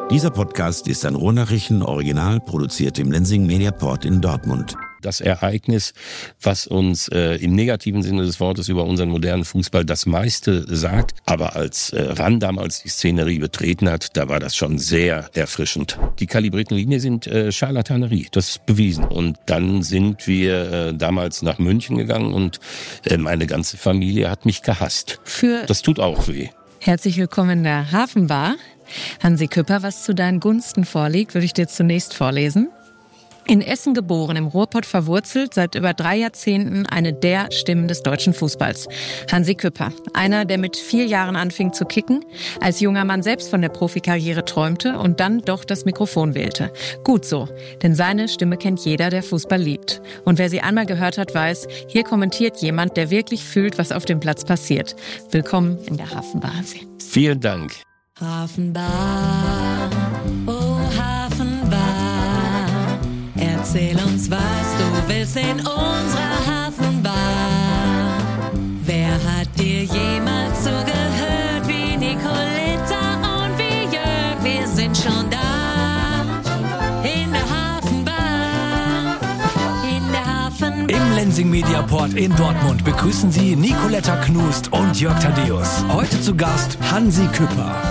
Dieser Podcast ist ein Ruhrnachrichten-Original, produziert im Lenzing Mediaport in Dortmund. Das Ereignis, was uns im negativen Sinne des Wortes über unseren modernen Fußball das meiste sagt. Aber als Ran damals die Szenerie betreten hat, da war das schon sehr erfrischend. Die kalibrierten Linien sind Scharlatanerie, das ist bewiesen. Und dann sind wir damals nach München gegangen und meine ganze Familie hat mich gehasst. Das tut auch weh. Herzlich willkommen in der Hafenbar. Hansi Küpper, was zu deinen Gunsten vorliegt, würde ich dir zunächst vorlesen. In Essen geboren, im Ruhrpott verwurzelt, seit über 3 Jahrzehnten eine der Stimmen des deutschen Fußballs. Hansi Küpper, einer, der mit 4 Jahren anfing zu kicken, als junger Mann selbst von der Profikarriere träumte und dann doch das Mikrofon wählte. Gut so, denn seine Stimme kennt jeder, der Fußball liebt. Und wer sie einmal gehört hat, weiß, hier kommentiert jemand, der wirklich fühlt, was auf dem Platz passiert. Willkommen in der Hafenbar, Hansi. Vielen Dank. Hafenbar, oh Hafenbar. Erzähl uns, was du willst in unserer Hafenbar. Wer hat dir jemals zugehört wie Nicoletta und wie Jörg? Wir sind schon da in der Hafenbar, in der Hafenbar. Im Lenzing Mediaport in Dortmund begrüßen Sie Nicoletta Knust und Jörg Thaddeus. Heute zu Gast Hansi Küpper.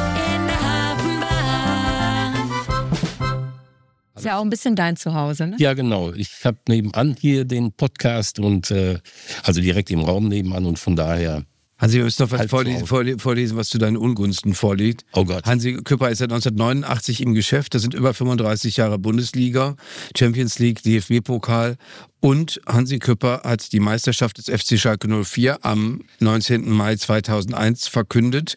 Ist ja auch ein bisschen dein Zuhause, ne? Ja, genau. Ich habe nebenan hier den Podcast und also direkt im Raum nebenan und von daher... Hansi, wir müssen noch was vorlesen, was zu deinen Ungunsten vorliegt. Oh Gott. Hansi Küpper ist seit 1989 im Geschäft. Das sind über 35 Jahre Bundesliga, Champions League, DFB-Pokal. Und Hansi Küpper hat die Meisterschaft des FC Schalke 04 am 19. Mai 2001 verkündet.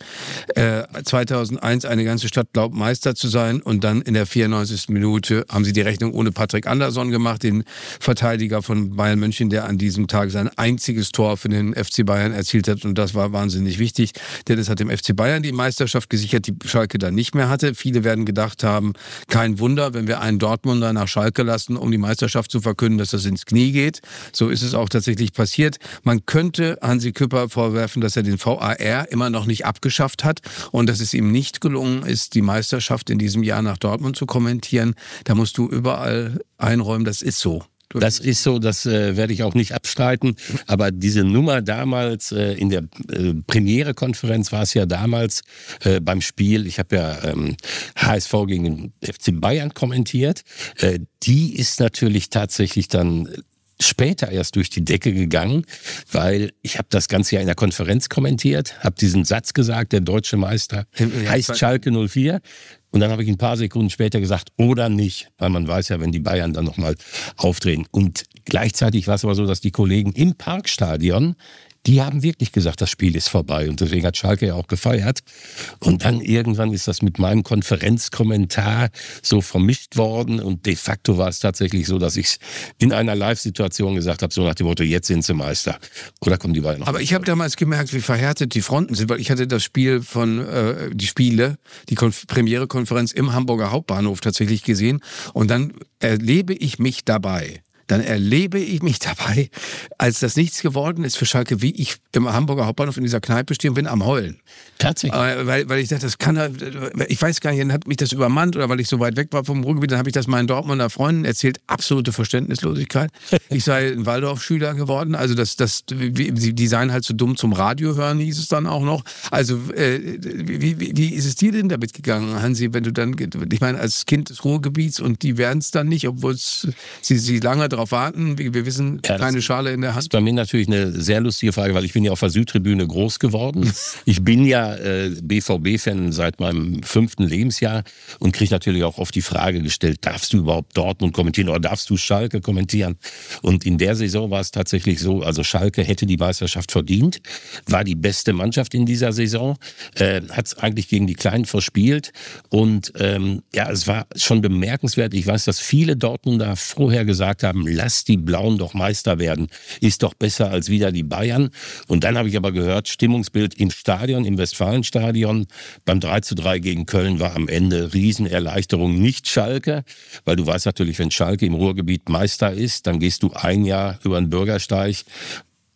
2001 eine ganze Stadt glaubt, Meister zu sein. Und dann in der 94. Minute haben sie die Rechnung ohne Patrick Andersson gemacht, den Verteidiger von Bayern München, der an diesem Tag sein einziges Tor für den FC Bayern erzielt hat. Und das war wahnsinnig wichtig, denn es hat dem FC Bayern die Meisterschaft gesichert, die Schalke dann nicht mehr hatte. Viele werden gedacht haben, kein Wunder, wenn wir einen Dortmunder nach Schalke lassen, um die Meisterschaft zu verkünden, dass das ins Knie geht. So ist es auch tatsächlich passiert. Man könnte Hansi Küpper vorwerfen, dass er den VAR immer noch nicht abgeschafft hat und dass es ihm nicht gelungen ist, die Meisterschaft in diesem Jahr nach Dortmund zu kommentieren. Da musst du überall einräumen, das ist so. Das ist so, das werde ich auch nicht abstreiten. Aber diese Nummer damals in der Premiere-Konferenz war es ja damals beim Spiel, ich habe ja HSV gegen den FC Bayern kommentiert, die ist natürlich tatsächlich dann später erst durch die Decke gegangen, weil ich habe das Ganze ja in der Konferenz kommentiert, habe diesen Satz gesagt, der deutsche Meister heißt Schalke 04. Und dann habe ich ein paar Sekunden später gesagt, oder nicht, weil man weiß ja, wenn die Bayern dann nochmal aufdrehen. Und gleichzeitig war es aber so, dass die Kollegen im Parkstadion, die haben wirklich gesagt, das Spiel ist vorbei. Und deswegen hat Schalke ja auch gefeiert. Und dann irgendwann ist das mit meinem Konferenzkommentar so vermischt worden. Und de facto war es tatsächlich so, dass ich es in einer Live-Situation gesagt habe, so nach dem Motto, jetzt sind sie Meister. Oder kommen die Bayern noch? Aber ich habe damals gemerkt, wie verhärtet die Fronten sind, weil ich hatte das Spiel die Premiere-Konferenz im Hamburger Hauptbahnhof tatsächlich gesehen. Und dann erlebe ich mich dabei, als das nichts geworden ist für Schalke, wie ich im Hamburger Hauptbahnhof in dieser Kneipe stehe und bin am Heulen. Tatsächlich? Weil ich dachte, ich weiß gar nicht, dann hat mich das übermannt oder weil ich so weit weg war vom Ruhrgebiet, dann habe ich das meinen Dortmunder Freunden erzählt. Absolute Verständnislosigkeit. Ich sei ein Waldorf-Schüler geworden, also die seien halt so dumm zum Radio hören, hieß es dann auch noch. Also wie ist es dir denn damit gegangen, Hansi, wenn du dann, ich meine, als Kind des Ruhrgebiets und die werden es dann nicht, obwohl sie lange darauf warten, wie wir wissen, ja, keine Schale in der Hand. Das ist bei mir natürlich eine sehr lustige Frage, weil ich bin ja auf der Südtribüne groß geworden. Ich bin ja BVB-Fan seit meinem 5. Lebensjahr und kriege natürlich auch oft die Frage gestellt, darfst du überhaupt Dortmund kommentieren oder darfst du Schalke kommentieren? Und in der Saison war es tatsächlich so, also Schalke hätte die Meisterschaft verdient, war die beste Mannschaft in dieser Saison, hat es eigentlich gegen die Kleinen verspielt und es war schon bemerkenswert. Ich weiß, dass viele Dortmunder vorher gesagt haben, lass die Blauen doch Meister werden, ist doch besser als wieder die Bayern. Und dann habe ich aber gehört, Stimmungsbild im Stadion, im Westfalenstadion, beim 3:3 gegen Köln war am Ende Riesenerleichterung, nicht Schalke, weil du weißt natürlich, wenn Schalke im Ruhrgebiet Meister ist, dann gehst du ein Jahr über den Bürgersteig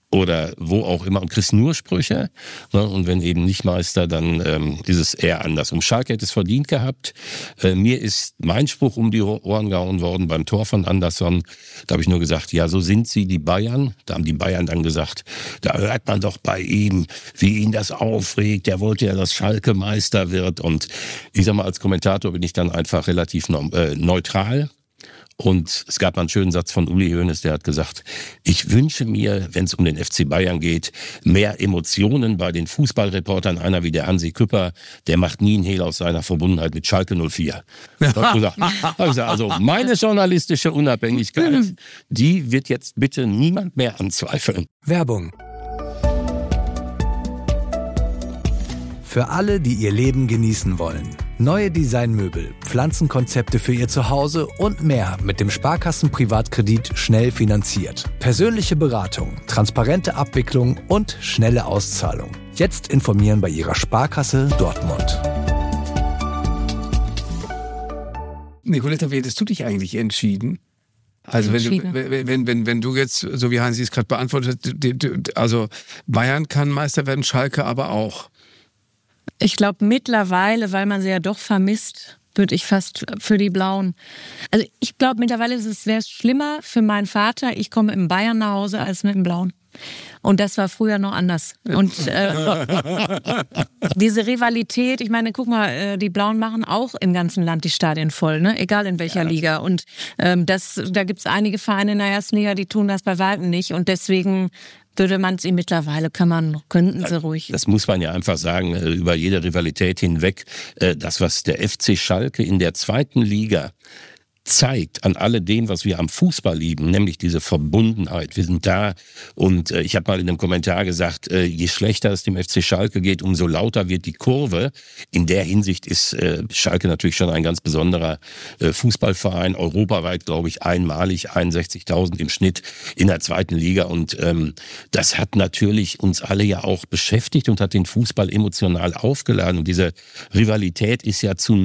oder wo auch immer und kriegst nur Sprüche. Ne? Und wenn eben nicht Meister, dann ist es eher anders. Und Schalke hätte es verdient gehabt. Mir ist mein Spruch um die Ohren gehauen worden beim Tor von Andersson. Da habe ich nur gesagt, ja, so sind sie, die Bayern. Da haben die Bayern dann gesagt, da hört man doch bei ihm, wie ihn das aufregt. Der wollte ja, dass Schalke Meister wird. Und ich sag mal, als Kommentator bin ich dann einfach relativ neutral. Und es gab mal einen schönen Satz von Uli Hoeneß, der hat gesagt, ich wünsche mir, wenn es um den FC Bayern geht, mehr Emotionen bei den Fußballreportern. Einer wie der Hansi Küpper, der macht nie einen Hehl aus seiner Verbundenheit mit Schalke 04. Also meine journalistische Unabhängigkeit, die wird jetzt bitte niemand mehr anzweifeln. Werbung. Für alle, die ihr Leben genießen wollen. Neue Designmöbel, Pflanzenkonzepte für ihr Zuhause und mehr mit dem Sparkassen-Privatkredit schnell finanziert. Persönliche Beratung, transparente Abwicklung und schnelle Auszahlung. Jetzt informieren bei Ihrer Sparkasse Dortmund. Nicoletta, wie hättest du dich eigentlich entschieden? Also wenn du jetzt, so wie Hansi es gerade beantwortet hat, also Bayern kann Meister werden, Schalke aber auch. Ich glaube mittlerweile, weil man sie ja doch vermisst, würde ich fast für die Blauen. Also ich glaube mittlerweile wäre es schlimmer für meinen Vater, ich komme im Bayern nach Hause, als mit dem Blauen. Und das war früher noch anders. Und diese Rivalität, ich meine, guck mal, die Blauen machen auch im ganzen Land die Stadien voll, ne? Egal in welcher Liga. Und da gibt es einige Vereine in der ersten Liga, die tun das bei weitem nicht. Und deswegen würde man sie mittlerweile, könnten sie ruhig. Das muss man ja einfach sagen, über jede Rivalität hinweg. Das, was der FC Schalke in der zweiten Liga zeigt an alledem, was wir am Fußball lieben, nämlich diese Verbundenheit. Wir sind da und ich habe mal in einem Kommentar gesagt, je schlechter es dem FC Schalke geht, umso lauter wird die Kurve. In der Hinsicht ist Schalke natürlich schon ein ganz besonderer Fußballverein, europaweit, glaube ich, einmalig, 61.000 im Schnitt in der zweiten Liga und das hat natürlich uns alle ja auch beschäftigt und hat den Fußball emotional aufgeladen und diese Rivalität ist ja zu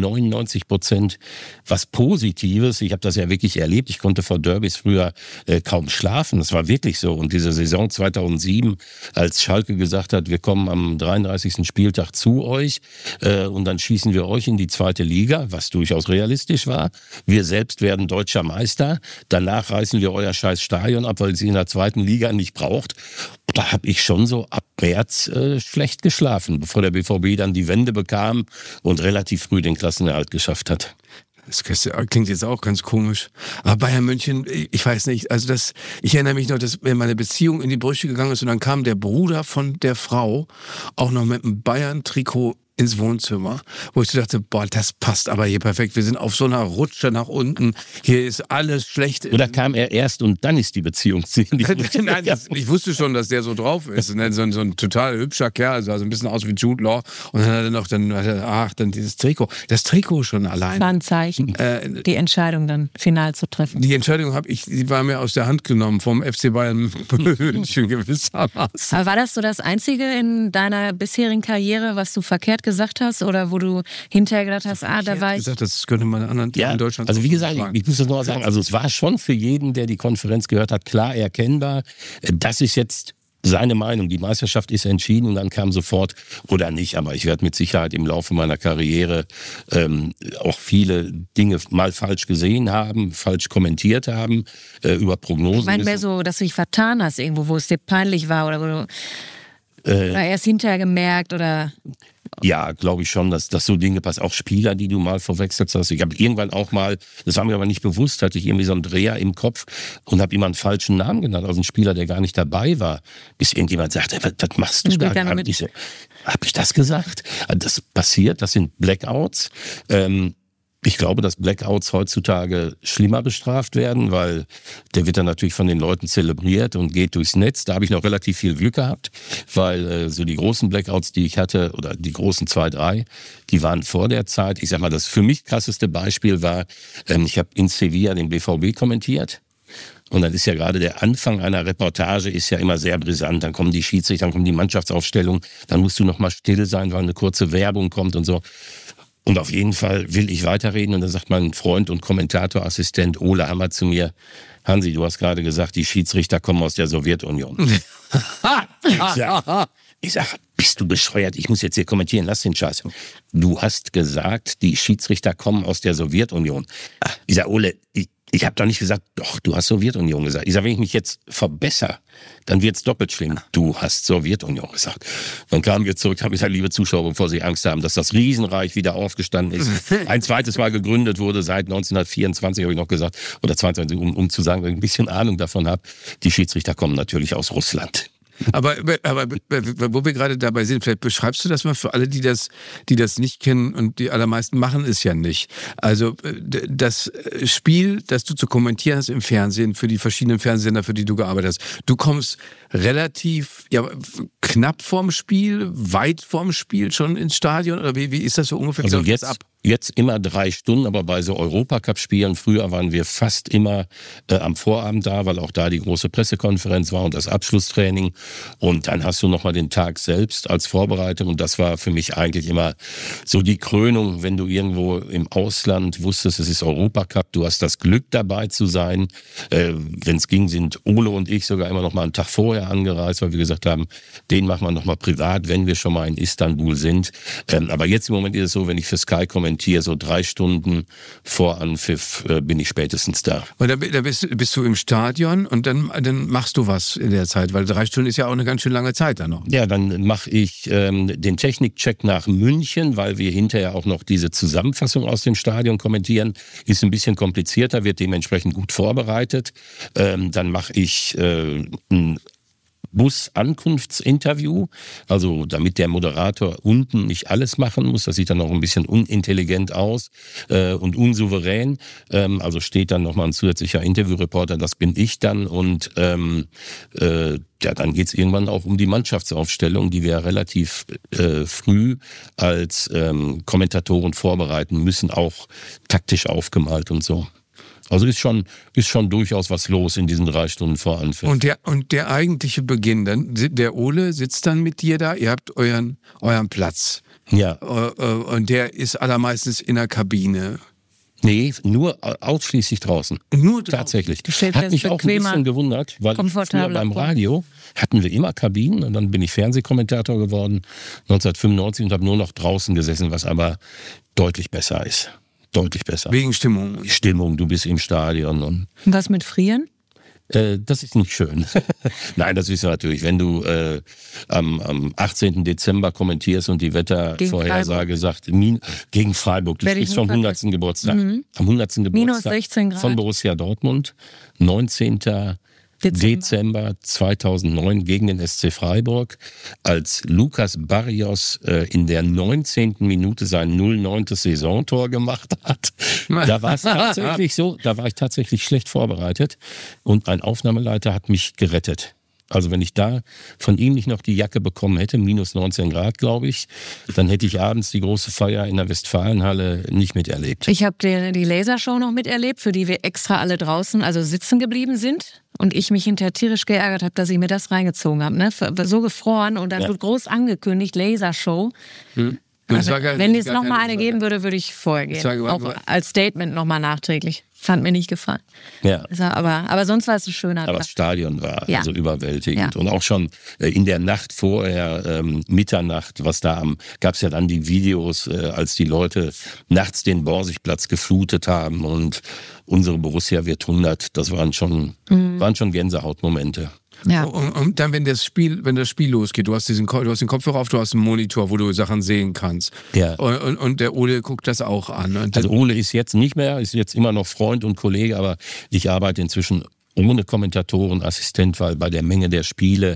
99% was Positives. Ich habe das ja wirklich erlebt. Ich konnte vor Derbys früher kaum schlafen. Das war wirklich so. Und diese Saison 2007, als Schalke gesagt hat, wir kommen am 33. Spieltag zu euch und dann schießen wir euch in die zweite Liga, was durchaus realistisch war. Wir selbst werden deutscher Meister. Danach reißen wir euer scheiß Stadion ab, weil es in der zweiten Liga nicht braucht. Da habe ich schon so ab März schlecht geschlafen, bevor der BVB dann die Wende bekam und relativ früh den Klassenerhalt geschafft hat. Das klingt jetzt auch ganz komisch. Aber Bayern München, ich weiß nicht, also ich erinnere mich noch, dass wenn meine Beziehung in die Brüche gegangen ist und dann kam der Bruder von der Frau auch noch mit einem Bayern-Trikot ins Wohnzimmer, wo ich so dachte, boah, das passt aber hier perfekt. Wir sind auf so einer Rutsche nach unten. Hier ist alles schlecht. Oder kam er erst und dann ist die Beziehung ziemlich Nein, ich wusste schon, dass der so drauf ist. Und so ein total hübscher Kerl, sah so ein bisschen aus wie Jude Law. Und dann hat er noch, dann dieses Trikot. Das Trikot schon allein. War ein Zeichen, die Entscheidung dann final zu treffen. Die Entscheidung die war mir aus der Hand genommen vom FC Bayern München gewissermaßen. Aber war das so das Einzige in deiner bisherigen Karriere, was du verkehrt gesagt hast oder wo du hinterher gedacht hast, da war ich... gesagt, das könnte man anderen in Deutschland also wie gesagt, ich muss das noch mal sagen, also es war schon für jeden, der die Konferenz gehört hat, klar erkennbar, das ist jetzt seine Meinung, die Meisterschaft ist entschieden und dann kam sofort oder nicht, aber ich werde mit Sicherheit im Laufe meiner Karriere auch viele Dinge mal falsch gesehen haben, falsch kommentiert haben, über Prognosen. Ich meine mehr so, dass du dich vertan hast irgendwo, wo es dir peinlich war oder wo du oder erst hinterher gemerkt oder... Ja, glaube ich schon, dass so Dinge passieren. Auch Spieler, die du mal verwechselt hast. Ich habe irgendwann auch mal, das war mir aber nicht bewusst, hatte ich irgendwie so einen Dreher im Kopf und habe immer einen falschen Namen genannt, also einen Spieler, der gar nicht dabei war. Bis irgendjemand sagte, was machst du da? Habe ich das gesagt? Das passiert, das sind Blackouts. Ich glaube, dass Blackouts heutzutage schlimmer bestraft werden, weil der wird dann natürlich von den Leuten zelebriert und geht durchs Netz. Da habe ich noch relativ viel Glück gehabt, weil so die großen Blackouts, die ich hatte, oder die großen 2, 3, die waren vor der Zeit. Ich sag mal, das für mich krasseste Beispiel war, ich habe in Sevilla den BVB kommentiert. Und dann ist ja gerade der Anfang einer Reportage ist ja immer sehr brisant. Dann kommen die Schiedsrichter, dann kommt die Mannschaftsaufstellung, dann musst du noch mal still sein, weil eine kurze Werbung kommt und so. Und auf jeden Fall will ich weiterreden. Und dann sagt mein Freund und Kommentatorassistent Ole Hammer zu mir: Hansi, du hast gerade gesagt, die Schiedsrichter kommen aus der Sowjetunion. Ich sag, bist du bescheuert? Ich muss jetzt hier kommentieren, lass den Scheiß. Du hast gesagt, die Schiedsrichter kommen aus der Sowjetunion. Ich sag, Ole, ich habe doch nicht gesagt, doch, du hast Sowjetunion gesagt. Ich sag, wenn ich mich jetzt verbessere, dann wird's doppelt schlimm. Du hast Sowjetunion gesagt. Dann kamen wir zurück, habe ich gesagt, liebe Zuschauer, bevor Sie Angst haben, dass das Riesenreich wieder aufgestanden ist. Ein zweites Mal gegründet wurde, seit 1924, habe ich noch gesagt, oder 22, um zu sagen, dass ich ein bisschen Ahnung davon habe. Die Schiedsrichter kommen natürlich aus Russland. Aber wo wir gerade dabei sind, vielleicht beschreibst du das mal für alle, die das nicht kennen, und die allermeisten machen es ja nicht. Also das Spiel, das du zu kommentieren hast im Fernsehen, für die verschiedenen Fernsehsender, für die du gearbeitet hast, du kommst relativ knapp vorm Spiel, weit vorm Spiel schon ins Stadion, oder wie ist das so ungefähr? Also jetzt immer 3 Stunden, aber bei so Europacup-Spielen, früher waren wir fast immer am Vorabend da, weil auch da die große Pressekonferenz war und das Abschlusstraining. Und dann hast du nochmal den Tag selbst als Vorbereitung. Und das war für mich eigentlich immer so die Krönung, wenn du irgendwo im Ausland wusstest, es ist Europacup, du hast das Glück dabei zu sein. Wenn es ging, sind Ole und ich sogar immer noch mal einen Tag vorher angereist, weil wir gesagt haben, den machen wir noch mal privat, wenn wir schon mal in Istanbul sind. Aber jetzt im Moment ist es so, wenn ich für Sky kommentiere, so 3 Stunden vor Anpfiff bin ich spätestens da. Und da bist du im Stadion und dann machst du was in der Zeit, weil 3 Stunden ist ja auch eine ganz schön lange Zeit dann noch. Ja, dann mache ich den Technikcheck nach München, weil wir hinterher auch noch diese Zusammenfassung aus dem Stadion kommentieren. Ist ein bisschen komplizierter, wird dementsprechend gut vorbereitet. Dann mache ich ein Bus-Ankunftsinterview, also damit der Moderator unten nicht alles machen muss, das sieht dann auch ein bisschen unintelligent aus und unsouverän, also steht dann nochmal ein zusätzlicher Interviewreporter, das bin ich dann, und dann geht's irgendwann auch um die Mannschaftsaufstellung, die wir relativ früh als Kommentatoren vorbereiten müssen, auch taktisch aufgemalt und so. Also ist schon durchaus was los in diesen 3 Stunden vor Anpfiff. Und der eigentliche Beginn, dann der Ole sitzt dann mit dir da, ihr habt euren Platz. Ja. Und der ist allermeistens in der Kabine. Nee, nur ausschließlich draußen. Nur draußen. Tatsächlich. Hat mich auch ein bisschen gewundert, weil früher beim Radio hatten wir immer Kabinen, und dann bin ich Fernsehkommentator geworden 1995 und habe nur noch draußen gesessen, was aber deutlich besser ist. Deutlich besser. Wegen Stimmung. Stimmung, du bist im Stadion. Und was mit Frieren? Das ist nicht schön. Nein, das ist natürlich, wenn du am 18. Dezember kommentierst und die Wettervorhersage sagt, gegen Freiburg, du sprichst vom 100. Geburtstag. Am 100. Minus 16 Grad. Von Borussia Dortmund, 19. Dezember 2009 gegen den SC Freiburg, als Lucas Barrios in der 19. Minute sein 09. Saisontor gemacht hat. Da war es tatsächlich so, da war ich tatsächlich schlecht vorbereitet und ein Aufnahmeleiter hat mich gerettet. Also wenn ich da von ihm nicht noch die Jacke bekommen hätte, minus 19 Grad, glaube ich, dann hätte ich abends die große Feier in der Westfalenhalle nicht miterlebt. Ich habe die Lasershow noch miterlebt, für die wir extra alle draußen, also sitzen geblieben sind. Und ich mich hinterher tierisch geärgert habe, dass ich mir das reingezogen habe. Ne? So gefroren und dann wird groß angekündigt, Lasershow. Also, wenn es nochmal eine geben würde, würde ich vorher gehen. Auch als Statement nochmal nachträglich. Fand mir nicht gefallen. Ja. Aber sonst war es ein schöner Tag. Aber das Stadion war also überwältigend. Ja. Und auch schon in der Nacht vorher, Mitternacht, gab es ja dann die Videos, als die Leute nachts den Borsigplatz geflutet haben und unsere Borussia wird 100. Das waren schon Gänsehautmomente. Ja. Und dann, wenn das Spiel losgeht, du hast den Kopfhörer auf, du hast einen Monitor, wo du Sachen sehen kannst. Ja. Und der Ole guckt das auch an. Also Ole ist jetzt nicht mehr, ist jetzt immer noch Freund und Kollege, aber ich arbeite inzwischen ohne Kommentatoren, Assistent, weil bei der Menge der Spiele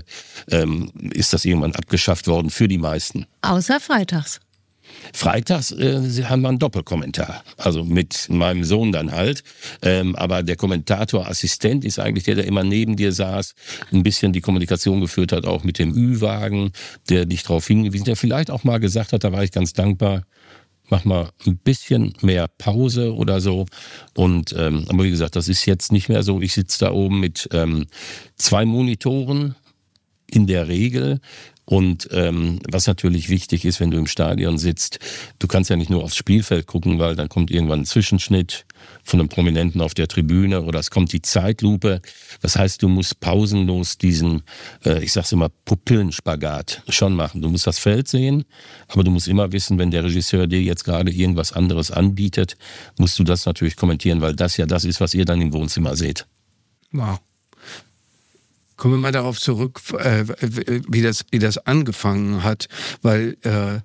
ist das irgendwann abgeschafft worden für die meisten. Außer freitags. Freitags haben wir einen Doppelkommentar, also mit meinem Sohn dann halt, aber der Kommentatorassistent ist eigentlich der immer neben dir saß, ein bisschen die Kommunikation geführt hat, auch mit dem Ü-Wagen, der dich darauf hingewiesen hat, der vielleicht auch mal gesagt hat, da war ich ganz dankbar, mach mal ein bisschen mehr Pause oder so. Und aber wie gesagt, das ist jetzt nicht mehr so, ich sitze da oben mit 2 Monitoren in der Regel Und was natürlich wichtig ist, wenn du im Stadion sitzt, du kannst ja nicht nur aufs Spielfeld gucken, weil dann kommt irgendwann ein Zwischenschnitt von einem Prominenten auf der Tribüne oder es kommt die Zeitlupe. Das heißt, du musst pausenlos diesen, ich sag's immer, Pupillenspagat schon machen. Du musst das Feld sehen, aber du musst immer wissen, wenn der Regisseur dir jetzt gerade irgendwas anderes anbietet, musst du das natürlich kommentieren, weil das ja das ist, was ihr dann im Wohnzimmer seht. Wow. Kommen wir mal darauf zurück, wie das angefangen hat, weil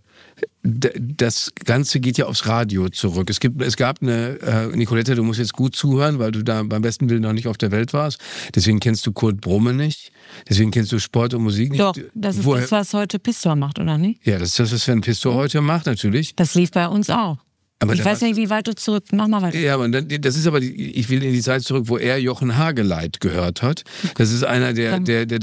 das Ganze geht ja aufs Radio zurück. Es gab eine, Nicoletta, du musst jetzt gut zuhören, weil du da beim besten Willen noch nicht auf der Welt warst. Deswegen kennst du Kurt Brumme nicht. Deswegen kennst du Sport und Musik nicht. Doch, das ist das, was heute Pistor macht, oder nicht? Ja, das ist das, was Sven Pistor heute macht, natürlich. Das lief bei uns auch. Aber ich weiß nicht, wie weit du zurück. Mach mal weiter. Ja, aber das ist aber, ich will in die Zeit zurück, wo er Jochen Hageleit gehört hat. Das ist einer, der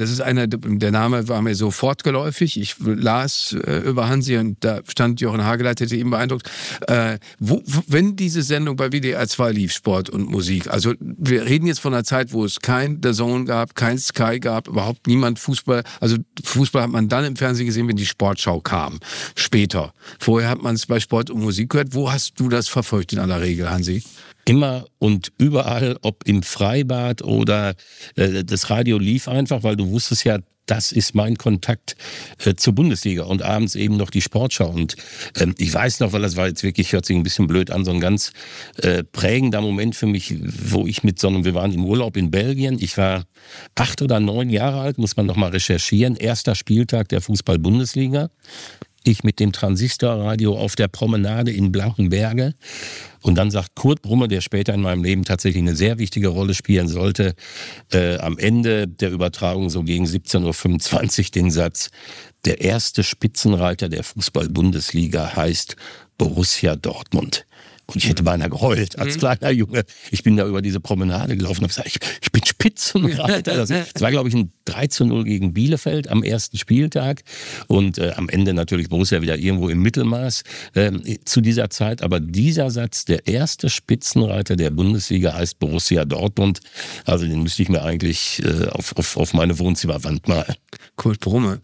Name war mir so fortgeläufig. Ich las über Hansi und da stand Jochen Hageleit, hätte ihn beeindruckt. Wenn diese Sendung bei WDR 2 lief, Sport und Musik, also wir reden jetzt von einer Zeit, wo es kein DAZN gab, kein Sky gab, überhaupt niemand Fußball. Also Fußball hat man dann im Fernsehen gesehen, wenn die Sportschau kam. Später. Vorher hat man es bei Sport und Musik gehört. Wo hast du das verfolgt in aller Regel, Hansi? Immer und überall, ob im Freibad oder das Radio lief einfach, weil du wusstest ja, das ist mein Kontakt zur Bundesliga und abends eben noch die Sportschau. Und ich weiß noch, weil das war jetzt wirklich, hört sich ein bisschen blöd an, so ein ganz prägender Moment für mich, wo ich wir waren im Urlaub in Belgien, ich war 8 oder 9 Jahre alt, muss man noch mal recherchieren, erster Spieltag der Fußball-Bundesliga. Ich mit dem Transistorradio auf der Promenade in Blankenberge. Und dann sagt Kurt Brumme, der später in meinem Leben tatsächlich eine sehr wichtige Rolle spielen sollte, am Ende der Übertragung so gegen 17.25 Uhr den Satz: Der erste Spitzenreiter der Fußball-Bundesliga heißt Borussia Dortmund. Und ich hätte beinahe geheult als kleiner Junge. Ich bin da über diese Promenade gelaufen und habe gesagt, ich bin Spitzenreiter. Das war, glaube ich, ein 3:0 gegen Bielefeld am ersten Spieltag. Und am Ende natürlich Borussia wieder irgendwo im Mittelmaß zu dieser Zeit. Aber dieser Satz, der erste Spitzenreiter der Bundesliga heißt Borussia Dortmund. Also den müsste ich mir eigentlich auf meine Wohnzimmerwand malen. Kurt Brumme,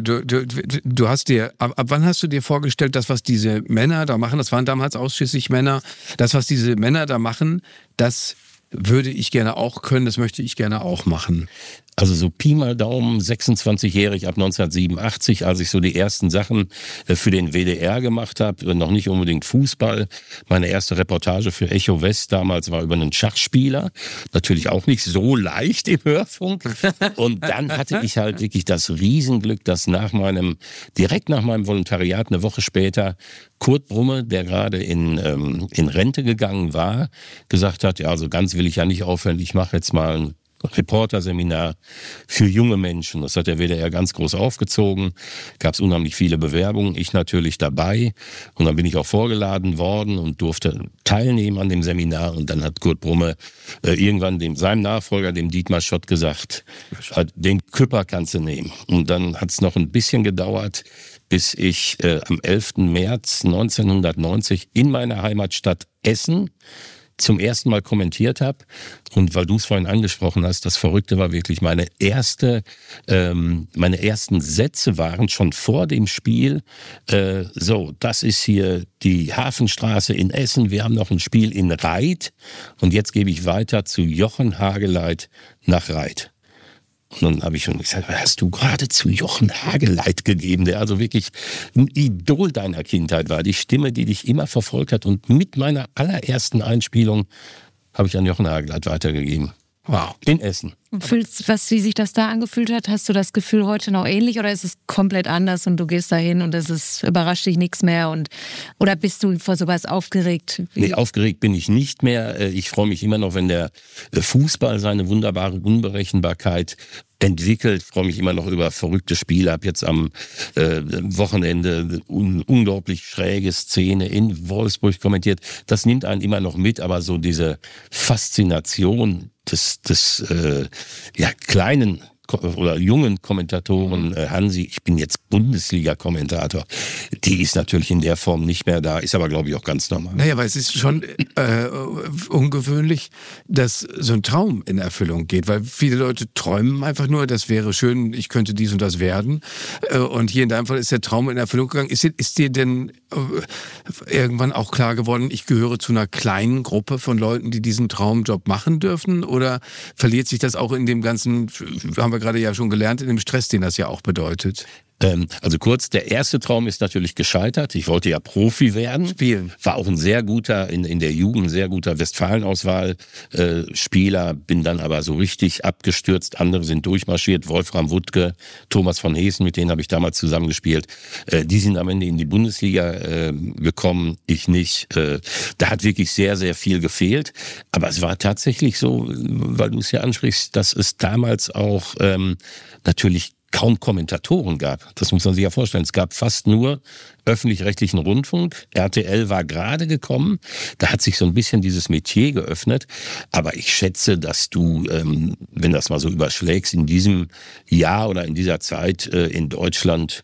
du hast dir, ab wann hast du dir vorgestellt, das, was diese Männer da machen, das waren damals ausschließlich Männer, das, was diese Männer da machen, das würde ich gerne auch können, das möchte ich gerne auch machen? Also so Pi mal Daumen, 26-jährig ab 1987, als ich so die ersten Sachen für den WDR gemacht habe, noch nicht unbedingt Fußball. Meine erste Reportage für Echo West damals war über einen Schachspieler, natürlich auch nicht so leicht im Hörfunk. Und dann hatte ich halt wirklich das Riesenglück, dass direkt nach meinem Volontariat, eine Woche später, Kurt Brumme, der gerade in Rente gegangen war, gesagt hat, ja, so ganz will ich ja nicht aufhören, ich mache jetzt mal ein Reporterseminar für junge Menschen. Das hat der WDR ganz groß aufgezogen. Gab es unheimlich viele Bewerbungen. Ich natürlich dabei. Und dann bin ich auch vorgeladen worden und durfte teilnehmen an dem Seminar. Und dann hat Kurt Brumme irgendwann seinem Nachfolger, dem Dietmar Schott, gesagt, den Küpper kannst du nehmen. Und dann hat es noch ein bisschen gedauert, bis ich am 11. März 1990 in meiner Heimatstadt Essen zum ersten Mal kommentiert habe. Und weil du es vorhin angesprochen hast, das Verrückte war wirklich, meine ersten Sätze waren schon vor dem Spiel, das ist hier die Hafenstraße in Essen, wir haben noch ein Spiel in Reit und jetzt gebe ich weiter zu Jochen Hageleit nach Reit. Und dann habe ich schon gesagt, hast du gerade zu Jochen Hageleit gegeben, der also wirklich ein Idol deiner Kindheit war, die Stimme, die dich immer verfolgt hat. Und mit meiner allerersten Einspielung habe ich an Jochen Hageleit weitergegeben. Wow. In Essen. Wie sich das da angefühlt hat, hast du das Gefühl heute noch ähnlich oder ist es komplett anders und du gehst dahin und überrascht dich nichts mehr oder bist du vor sowas aufgeregt? Nee, aufgeregt bin ich nicht mehr. Ich freue mich immer noch, wenn der Fußball seine wunderbare Unberechenbarkeit entwickelt. Ich freue mich immer noch über verrückte Spiele. Habe jetzt am Wochenende unglaublich schräge Szene in Wolfsburg kommentiert. Das nimmt einen immer noch mit, aber so diese Faszination des kleinen oder jungen Kommentatoren, Hansi, ich bin jetzt Bundesliga-Kommentator, die ist natürlich in der Form nicht mehr da, ist aber, glaube ich, auch ganz normal. Naja, aber es ist schon ungewöhnlich, dass so ein Traum in Erfüllung geht, weil viele Leute träumen einfach nur, das wäre schön, ich könnte dies und das werden. Und hier in deinem Fall ist der Traum in Erfüllung gegangen. Ist dir denn irgendwann auch klar geworden, ich gehöre zu einer kleinen Gruppe von Leuten, die diesen Traumjob machen dürfen? Oder verliert sich das auch in dem ganzen, haben wir gerade ja schon gelernt, in dem Stress, den das ja auch bedeutet? Also kurz, der erste Traum ist natürlich gescheitert. Ich wollte ja Profi werden. Spielen. War auch ein sehr guter, in der Jugend sehr guter Westfalen-Auswahl-Spieler, bin dann aber so richtig abgestürzt. Andere sind durchmarschiert. Wolfram Wuttke, Thomas von Heesen, mit denen habe ich damals zusammengespielt. Die sind am Ende in die Bundesliga gekommen, ich nicht. Da hat wirklich sehr, sehr viel gefehlt. Aber es war tatsächlich so, weil du es ja ansprichst, dass es damals auch natürlich kaum Kommentatoren gab. Das muss man sich ja vorstellen. Es gab fast nur öffentlich-rechtlichen Rundfunk. RTL war gerade gekommen. Da hat sich so ein bisschen dieses Metier geöffnet. Aber ich schätze, dass du, wenn das mal so überschlägst, in diesem Jahr oder in dieser Zeit in Deutschland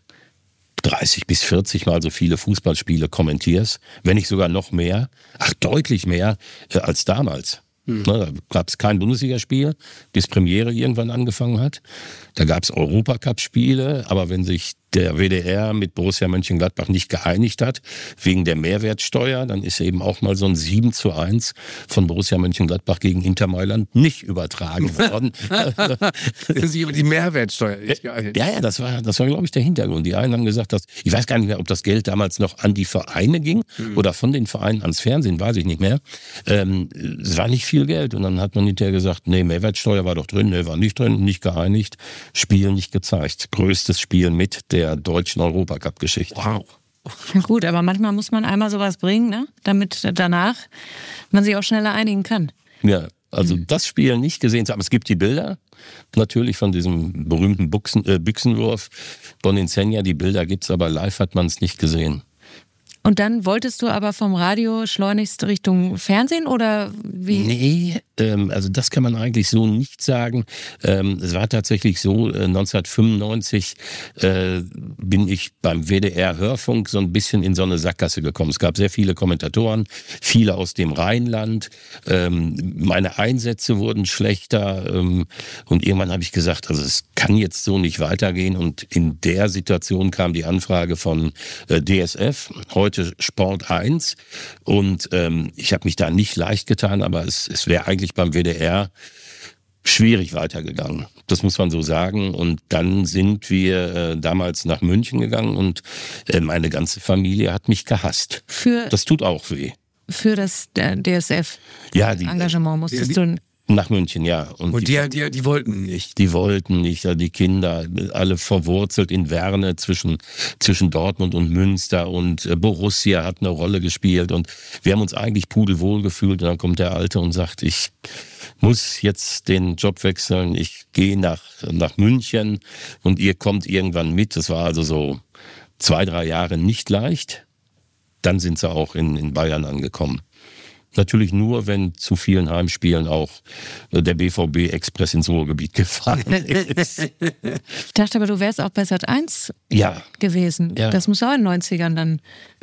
30 bis 40 Mal so viele Fußballspiele kommentierst. Wenn nicht sogar noch mehr. Deutlich mehr als damals. Da gab es kein Bundesligaspiel, bis Premiere irgendwann angefangen hat. Da gab es Europacup-Spiele, aber wenn sich der WDR mit Borussia Mönchengladbach nicht geeinigt hat, wegen der Mehrwertsteuer, dann ist eben auch mal so ein 7:1 von Borussia Mönchengladbach gegen Inter Mailand nicht übertragen worden. Sich über die Mehrwertsteuer nicht geeinigt. Ja, das war glaube ich, der Hintergrund. Die einen haben gesagt, ich weiß gar nicht mehr, ob das Geld damals noch an die Vereine ging oder von den Vereinen ans Fernsehen, weiß ich nicht mehr. Es war nicht viel Geld und dann hat man hinterher gesagt, nee, Mehrwertsteuer war doch drin, nee, war nicht drin, nicht geeinigt, Spiel nicht gezeigt. Größtes Spiel mit der deutschen Europacup-Geschichte. Wow. Na gut, aber manchmal muss man einmal sowas bringen, ne? Damit danach man sich auch schneller einigen kann. Ja, also das Spiel nicht gesehen zu haben. Es gibt die Bilder, natürlich von diesem berühmten Büchsenwurf Boninsegna. Die Bilder gibt's, aber live hat man es nicht gesehen. Und dann wolltest du aber vom Radio schleunigst Richtung Fernsehen oder wie? Nee, also das kann man eigentlich so nicht sagen. Es war tatsächlich so, 1995 bin ich beim WDR Hörfunk so ein bisschen in so eine Sackgasse gekommen. Es gab sehr viele Kommentatoren, viele aus dem Rheinland. Meine Einsätze wurden schlechter und irgendwann habe ich gesagt, also es kann jetzt so nicht weitergehen. Und in der Situation kam die Anfrage von DSF, heute Sport 1 und ich habe mich da nicht leicht getan, aber es wäre eigentlich beim WDR schwierig weitergegangen. Das muss man so sagen. Und dann sind wir damals nach München gegangen und meine ganze Familie hat mich gehasst. Das tut auch weh. Für das DSF-Engagement musstest du... Nach München, ja. Und die wollten nicht? Die wollten nicht. Die Kinder, alle verwurzelt in Werne zwischen Dortmund und Münster und Borussia hat eine Rolle gespielt und wir haben uns eigentlich pudelwohl gefühlt und dann kommt der Alte und sagt, ich muss jetzt den Job wechseln, ich gehe nach München und ihr kommt irgendwann mit. Das war also so 2-3 Jahre nicht leicht. Dann sind sie auch in Bayern angekommen. Natürlich nur, wenn zu vielen Heimspielen auch der BVB Express ins Ruhrgebiet gefahren ist. Ich dachte aber, du wärst auch bei Sat.1 gewesen. Ja. Das muss auch in den 90ern dann...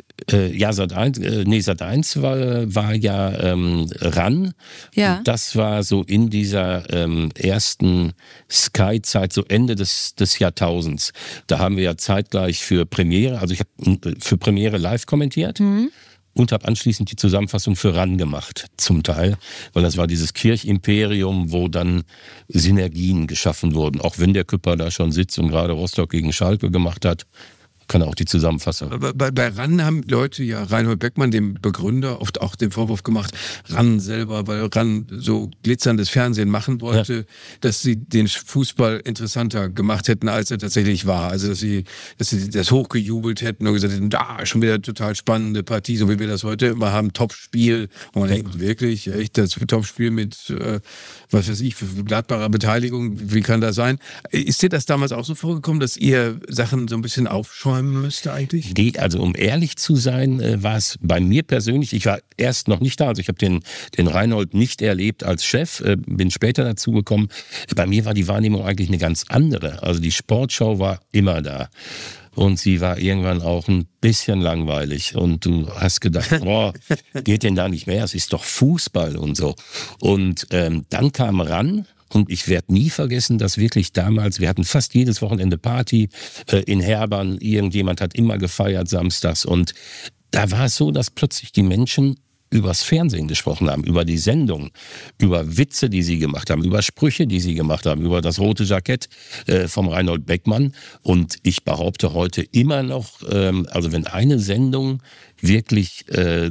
Sat.1 war ja RAN. Ja. Und das war so in dieser ersten Sky-Zeit, so Ende des Jahrtausends. Da haben wir ja zeitgleich für Premiere, also ich habe für Premiere live kommentiert. Und habe anschließend die Zusammenfassung für RAN gemacht, zum Teil, weil das war dieses Kirchimperium, wo dann Synergien geschaffen wurden. Auch wenn der Küpper da schon sitzt und gerade Rostock gegen Schalke gemacht hat, kann er auch die Zusammenfassung. Bei RAN haben Leute ja Reinhold Beckmann, dem Begründer, oft auch den Vorwurf gemacht, RAN selber, weil RAN so glitzerndes Fernsehen machen wollte, dass sie den Fußball interessanter gemacht hätten, als er tatsächlich war. Also dass sie das hochgejubelt hätten und gesagt hätten, schon wieder total spannende Partie, so wie wir das heute immer haben, Topspiel. Und man denkt, wirklich, echt, das Topspiel mit, was weiß ich, für Gladbacher Beteiligung, wie kann das sein? Ist dir das damals auch so vorgekommen, dass ihr Sachen so ein bisschen aufschäumen träumen müsste eigentlich? Nee, also um ehrlich zu sein, war es bei mir persönlich, ich war erst noch nicht da, also ich habe den Reinhold nicht erlebt als Chef, bin später dazu gekommen. Bei mir war die Wahrnehmung eigentlich eine ganz andere. Also die Sportschau war immer da. Und sie war irgendwann auch ein bisschen langweilig. Und du hast gedacht, boah, geht denn da nicht mehr? Es ist doch Fußball und so. Und dann kam ran. Und ich werde nie vergessen, dass wirklich damals, wir hatten fast jedes Wochenende Party in Herbern. Irgendjemand hat immer gefeiert samstags. Und da war es so, dass plötzlich die Menschen übers Fernsehen gesprochen haben, über die Sendung, über Witze, die sie gemacht haben, über Sprüche, die sie gemacht haben, über das rote Jackett vom Reinhold Beckmann. Und ich behaupte heute immer noch, also wenn eine Sendung wirklich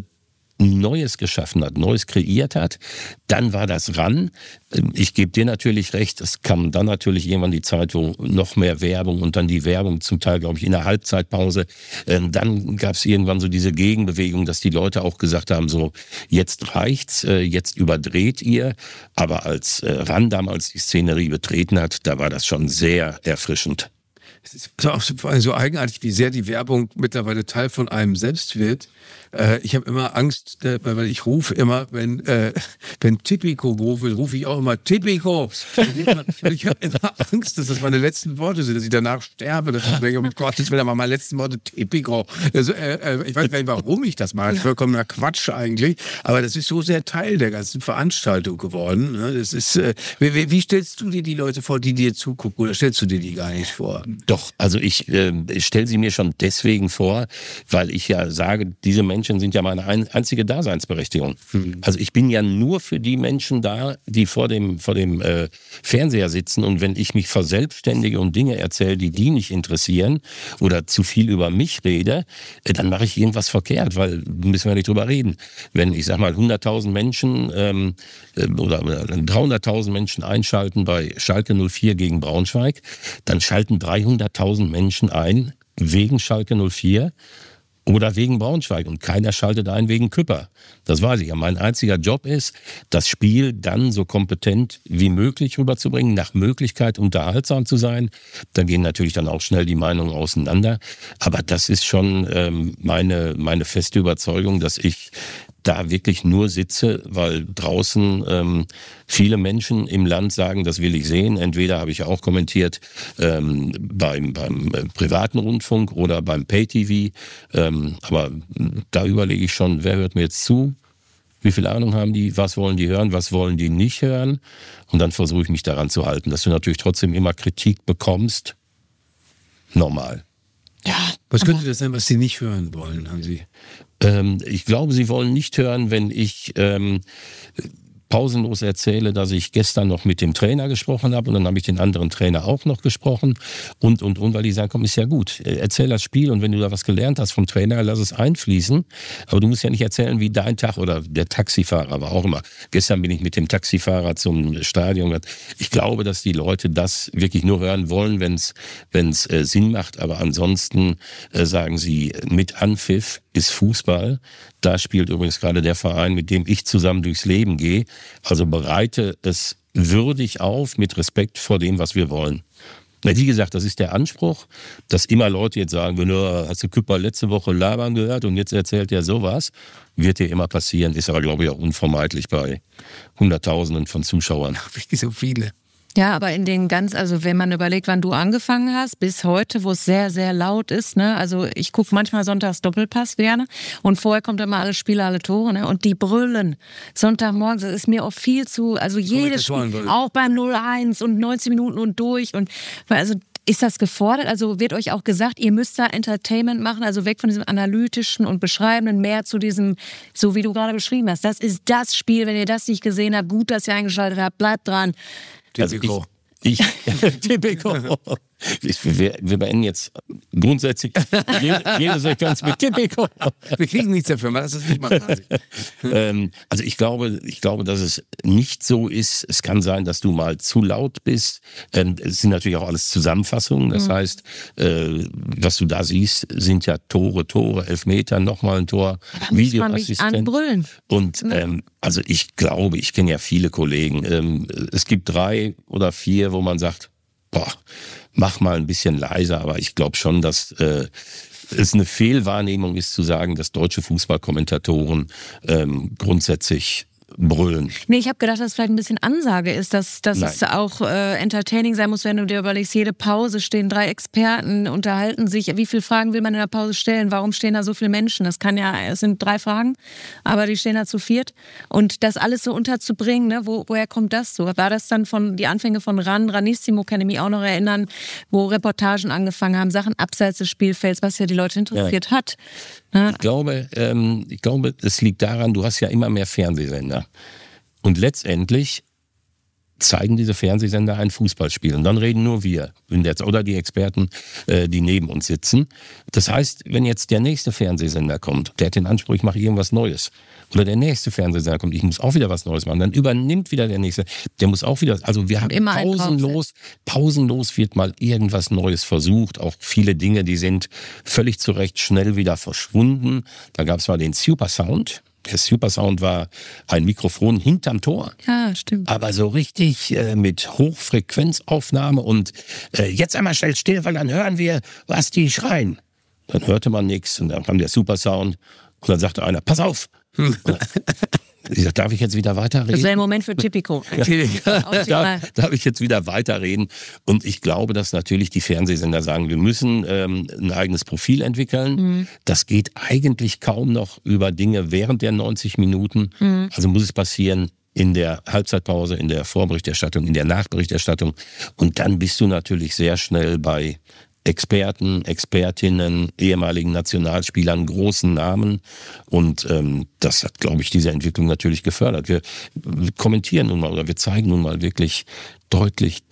Neues geschaffen hat, Neues kreiert hat, dann war das ran. Ich gebe dir natürlich recht, es kam dann natürlich irgendwann die Zeit, wo noch mehr Werbung und dann die Werbung zum Teil, glaube ich, in der Halbzeitpause. Dann gab es irgendwann so diese Gegenbewegung, dass die Leute auch gesagt haben, so jetzt reicht's, jetzt überdreht ihr. Aber als RAN damals die Szenerie betreten hat, da war das schon sehr erfrischend. Es ist so eigenartig, wie sehr die Werbung mittlerweile Teil von einem selbst wird. Ich habe immer Angst, weil ich rufe immer, wenn Tipico rufe ich auch immer Tipico. Ich habe immer Angst, dass das meine letzten Worte sind, dass ich danach sterbe. Dass ich denke, oh Gott, das wären aber meine letzten Worte, Tipico. Also, ich weiß gar nicht, warum ich das mache. Das ist vollkommener Quatsch eigentlich. Aber das ist so sehr Teil der ganzen Veranstaltung geworden. Das ist, wie stellst du dir die Leute vor, die dir zugucken? Oder stellst du dir die gar nicht vor? Doch, also ich stelle sie mir schon deswegen vor, weil ich ja sage, diese Menschen sind ja meine einzige Daseinsberechtigung. Also ich bin ja nur für die Menschen da, die vor dem Fernseher sitzen, und wenn ich mich verselbstständige und Dinge erzähle, die nicht interessieren oder zu viel über mich rede, dann mache ich irgendwas verkehrt, weil müssen wir nicht drüber reden. Wenn, ich sag mal, 100.000 Menschen oder 300.000 Menschen einschalten bei Schalke 04 gegen Braunschweig, dann schalten 300.000 Menschen ein wegen Schalke 04 oder wegen Braunschweig, und keiner schaltet ein wegen Küpper. Das weiß ich ja. Mein einziger Job ist, das Spiel dann so kompetent wie möglich rüberzubringen, nach Möglichkeit unterhaltsam zu sein. Da gehen natürlich dann auch schnell die Meinungen auseinander. Aber das ist schon meine feste Überzeugung, dass ich da wirklich nur sitze, weil draußen viele Menschen im Land sagen, das will ich sehen. Entweder, habe ich auch kommentiert, beim privaten Rundfunk oder beim Pay-TV. Aber da überlege ich schon, wer hört mir jetzt zu? Wie viel Ahnung haben die? Was wollen die hören? Was wollen die nicht hören? Und dann versuche ich mich daran zu halten, dass du natürlich trotzdem immer Kritik bekommst. Normal. Ja. Was könnte das sein, was Sie nicht hören wollen, Hansi? Ich glaube, Sie wollen nicht hören, wenn ich pausenlos erzähle, dass ich gestern noch mit dem Trainer gesprochen habe, und dann habe ich den anderen Trainer auch noch gesprochen und, weil die sagen, komm, ist ja gut, erzähl das Spiel, und wenn du da was gelernt hast vom Trainer, lass es einfließen, aber du musst ja nicht erzählen, wie dein Tag, oder der Taxifahrer war auch immer. Gestern bin ich mit dem Taxifahrer zum Stadion. Ich glaube, dass die Leute das wirklich nur hören wollen, wenn es Sinn macht, aber ansonsten sagen sie, mit Anpfiff ist Fußball. Da spielt übrigens gerade der Verein, mit dem ich zusammen durchs Leben gehe. Also bereite es würdig auf, mit Respekt vor dem, was wir wollen. Wie gesagt, das ist der Anspruch, dass immer Leute jetzt sagen, hast du Küpper letzte Woche labern gehört und jetzt erzählt er sowas. Wird dir immer passieren, ist aber, glaube ich, auch unvermeidlich bei Hunderttausenden von Zuschauern. Wie so viele. Ja, aber also wenn man überlegt, wann du angefangen hast, bis heute, wo es sehr, sehr laut ist, ne? Also ich gucke manchmal sonntags Doppelpass gerne, und vorher kommt immer alle Spiele, alle Tore, ne? Und die brüllen Sonntagmorgens, das ist mir auch viel zu, also jedes Spiel, auch beim 0-1 und 90 Minuten und durch, und also ist das gefordert? Also wird euch auch gesagt, ihr müsst da Entertainment machen, also weg von diesem analytischen und beschreibenden, mehr zu diesem, so wie du gerade beschrieben hast, das ist das Spiel, wenn ihr das nicht gesehen habt, gut, dass ihr eingeschaltet habt, bleibt dran. Tipico. Tipico. Wir beenden jetzt grundsätzlich jede Sequenz mit Tipico. Wir kriegen nichts dafür, man, das ist nicht mal Also ich glaube, dass es nicht so ist. Es kann sein, dass du mal zu laut bist. Es sind natürlich auch alles Zusammenfassungen. Das heißt, was du da siehst, sind ja Tore, Elfmeter, nochmal ein Tor, Videoassistent. Anbrüllen. Und also ich glaube, ich kenne ja viele Kollegen. Es gibt 3 oder 4, wo man sagt, mach mal ein bisschen leiser, aber ich glaube schon, dass es eine Fehlwahrnehmung ist zu sagen, dass deutsche Fußballkommentatoren grundsätzlich brüllen. Nee, ich habe gedacht, dass es vielleicht ein bisschen Ansage ist, dass es auch entertaining sein muss, wenn du dir überlegst, jede Pause stehen 3 Experten, unterhalten sich. Wie viele Fragen will man in der Pause stellen? Warum stehen da so viele Menschen? Es sind 3 Fragen, aber die stehen da zu 4. Und das alles so unterzubringen, ne? Woher kommt das so? War das dann die Anfänge von Ranissimo, kann ich mich auch noch erinnern, wo Reportagen angefangen haben, Sachen abseits des Spielfelds, was ja die Leute interessiert hat. Ne? Ich glaube, es liegt daran, du hast ja immer mehr Fernsehsender. Und letztendlich zeigen diese Fernsehsender ein Fußballspiel. Und dann reden nur wir oder die Experten, die neben uns sitzen. Das heißt, wenn jetzt der nächste Fernsehsender kommt, der hat den Anspruch, ich mache irgendwas Neues. Oder der nächste Fernsehsender kommt, ich muss auch wieder was Neues machen. Dann übernimmt wieder der nächste. Der muss auch wieder, also wir haben pausenlos wird mal irgendwas Neues versucht. Auch viele Dinge, die sind völlig zu Recht schnell wieder verschwunden. Da gab es mal den Supersound. Der Supersound war ein Mikrofon hinterm Tor. Ja, stimmt. Aber so richtig mit Hochfrequenzaufnahme und jetzt einmal schnell still, weil dann hören wir, was die schreien. Dann hörte man nichts und dann kam der Supersound und dann sagte einer, pass auf. Ich sag, darf ich jetzt wieder weiterreden? Das wäre ein Moment für Tipico. Darf ich jetzt wieder weiterreden? Und ich glaube, dass natürlich die Fernsehsender sagen, wir müssen ein eigenes Profil entwickeln. Mhm. Das geht eigentlich kaum noch über Dinge während der 90 Minuten. Mhm. Also muss es passieren in der Halbzeitpause, in der Vorberichterstattung, in der Nachberichterstattung. Und dann bist du natürlich sehr schnell bei Experten, Expertinnen, ehemaligen Nationalspielern, großen Namen. Und das hat, glaube ich, diese Entwicklung natürlich gefördert. Wir kommentieren nun mal oder wir zeigen nun mal wirklich deutlich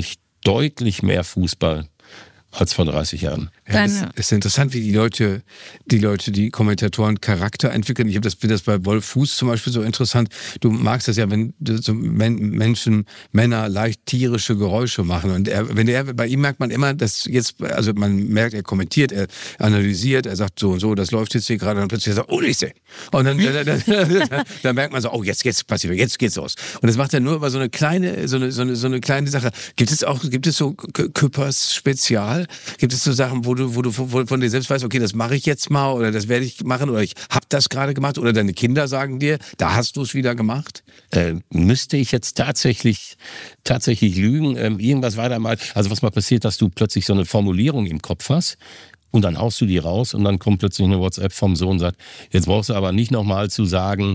mehr Fußball als vor 30 Jahren. Ja, es ist interessant, wie die Leute, die Kommentatoren Charakter entwickeln. Ich finde das bei Wolf Fuß zum Beispiel so interessant. Du magst das ja, wenn so Männer leicht tierische Geräusche machen. Und bei ihm merkt man immer, dass jetzt, also man merkt, er kommentiert, er analysiert, er sagt so und so, das läuft jetzt hier gerade, und plötzlich sagt er, oh, ich sehe. Und dann merkt man so, oh, jetzt passiert, jetzt geht's los. Und das macht er nur über so eine kleine Sache. Gibt es so Küppers Spezial? Gibt es so Sachen, wo du von dir selbst weißt, okay, das mache ich jetzt mal oder das werde ich machen oder ich habe das gerade gemacht oder deine Kinder sagen dir, da hast du es wieder gemacht? Müsste ich jetzt tatsächlich lügen? Irgendwas war da mal, also was mal passiert, dass du plötzlich so eine Formulierung im Kopf hast und dann haust du die raus und dann kommt plötzlich eine WhatsApp vom Sohn und sagt, jetzt brauchst du aber nicht nochmal zu sagen,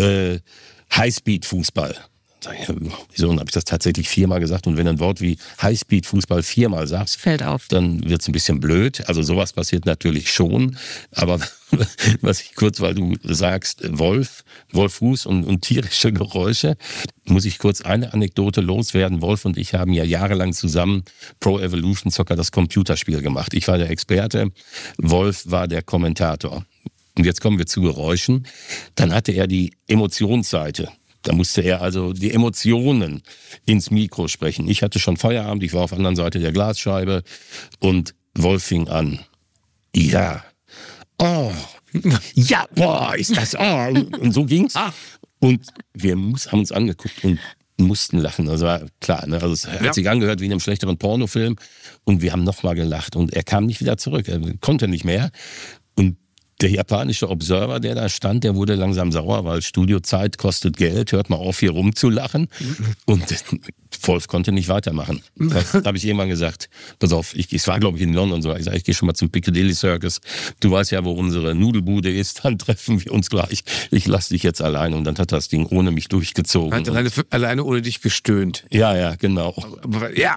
Highspeed-Fußball. Wieso? Und habe ich das tatsächlich 4-mal gesagt. Und wenn du ein Wort wie Highspeed-Fußball 4-mal sagst, fällt auf. Dann wird es ein bisschen blöd. Also sowas passiert natürlich schon. Aber was ich kurz, weil du sagst, Wolf Fuß und tierische Geräusche, muss ich kurz eine Anekdote loswerden. Wolf und ich haben ja jahrelang zusammen Pro Evolution Soccer, das Computerspiel, gemacht. Ich war der Experte, Wolf war der Kommentator. Und jetzt kommen wir zu Geräuschen. Dann hatte er die Emotionsseite. Da musste er also die Emotionen ins Mikro sprechen. Ich hatte schon Feierabend, ich war auf der anderen Seite der Glasscheibe und Wolf fing an. Ja. Oh. Ja, boah, ist das. Oh. Und so ging's. Und wir haben uns angeguckt und mussten lachen. Also war klar, ne? Also es hat sich angehört wie in einem schlechteren Pornofilm. Und wir haben nochmal gelacht. Und er kam nicht wieder zurück. Er konnte nicht mehr. Und der japanische Observer, der da stand, der wurde langsam sauer, weil Studiozeit kostet Geld, hört mal auf, hier rumzulachen. Und Wolf konnte nicht weitermachen. Da habe ich irgendwann gesagt, pass auf, es war, glaube ich, in London so, ich sage, ich gehe schon mal zum Piccadilly Circus. Du weißt ja, wo unsere Nudelbude ist, dann treffen wir uns gleich. Ich lasse dich jetzt allein. Und dann hat das Ding ohne mich durchgezogen. Hat alleine ohne dich gestöhnt. Ja, genau. Ja.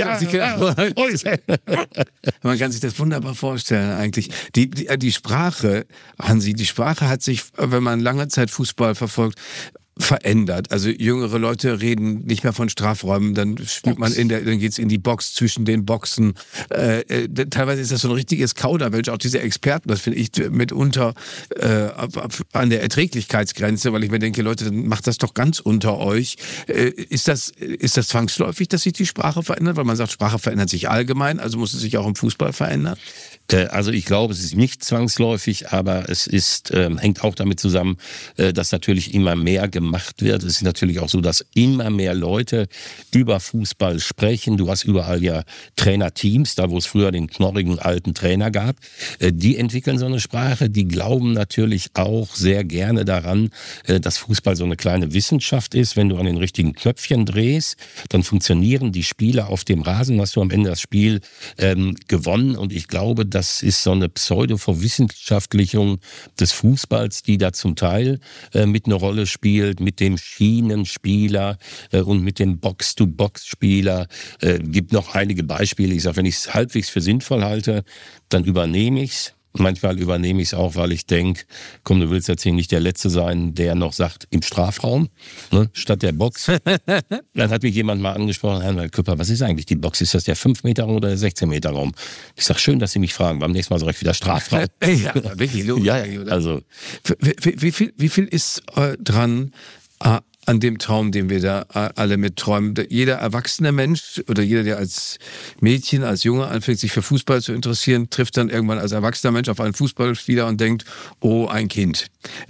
Man kann sich das wunderbar vorstellen eigentlich. Die Sprache, Hansi, hat sich, wenn man lange Zeit Fußball verfolgt, verändert. Also jüngere Leute reden nicht mehr von Strafräumen, dann spielt man dann geht's in die Box zwischen den Boxen. Teilweise ist das so ein richtiges Kauderwelsch, auch diese Experten, das finde ich mitunter an der Erträglichkeitsgrenze, weil ich mir denke, Leute, dann macht das doch ganz unter euch. Ist das zwangsläufig, dass sich die Sprache verändert? Weil man sagt, Sprache verändert sich allgemein, also muss es sich auch im Fußball verändern? Also ich glaube, es ist nicht zwangsläufig, aber es ist, hängt auch damit zusammen, dass natürlich immer mehr gemacht wird. Es ist natürlich auch so, dass immer mehr Leute über Fußball sprechen. Du hast überall ja Trainerteams, da wo es früher den knorrigen alten Trainer gab. Die entwickeln so eine Sprache, die glauben natürlich auch sehr gerne daran, dass Fußball so eine kleine Wissenschaft ist. Wenn du an den richtigen Knöpfchen drehst, dann funktionieren die Spieler auf dem Rasen, hast du am Ende das Spiel gewonnen. Und ich glaube, das ist so eine Pseudo-Verwissenschaftlichung des Fußballs, die da zum Teil mit eine Rolle spielt, mit dem Schienenspieler und mit dem Box-to-Box-Spieler. Gibt noch einige Beispiele. Ich sage, wenn ich es halbwegs für sinnvoll halte, dann übernehme ich es. Manchmal übernehme ich es auch, weil ich denke, komm, du willst jetzt hier nicht der Letzte sein, der noch sagt, im Strafraum, ne, statt der Box. Dann hat mich jemand mal angesprochen, Herr Küpper, was ist eigentlich die Box? Ist das der 5-Meter-Raum oder der 16-Meter-Raum? Ich sage, schön, dass Sie mich fragen. Beim nächsten Mal sage ich wieder Strafraum. Ja, wirklich. Ja, also. Wie viel ist dran an dem Traum, den wir da alle mitträumen? Jeder erwachsene Mensch oder jeder, der als Mädchen, als Junge anfängt, sich für Fußball zu interessieren, trifft dann irgendwann als erwachsener Mensch auf einen Fußballspieler und denkt, oh, ein Kind.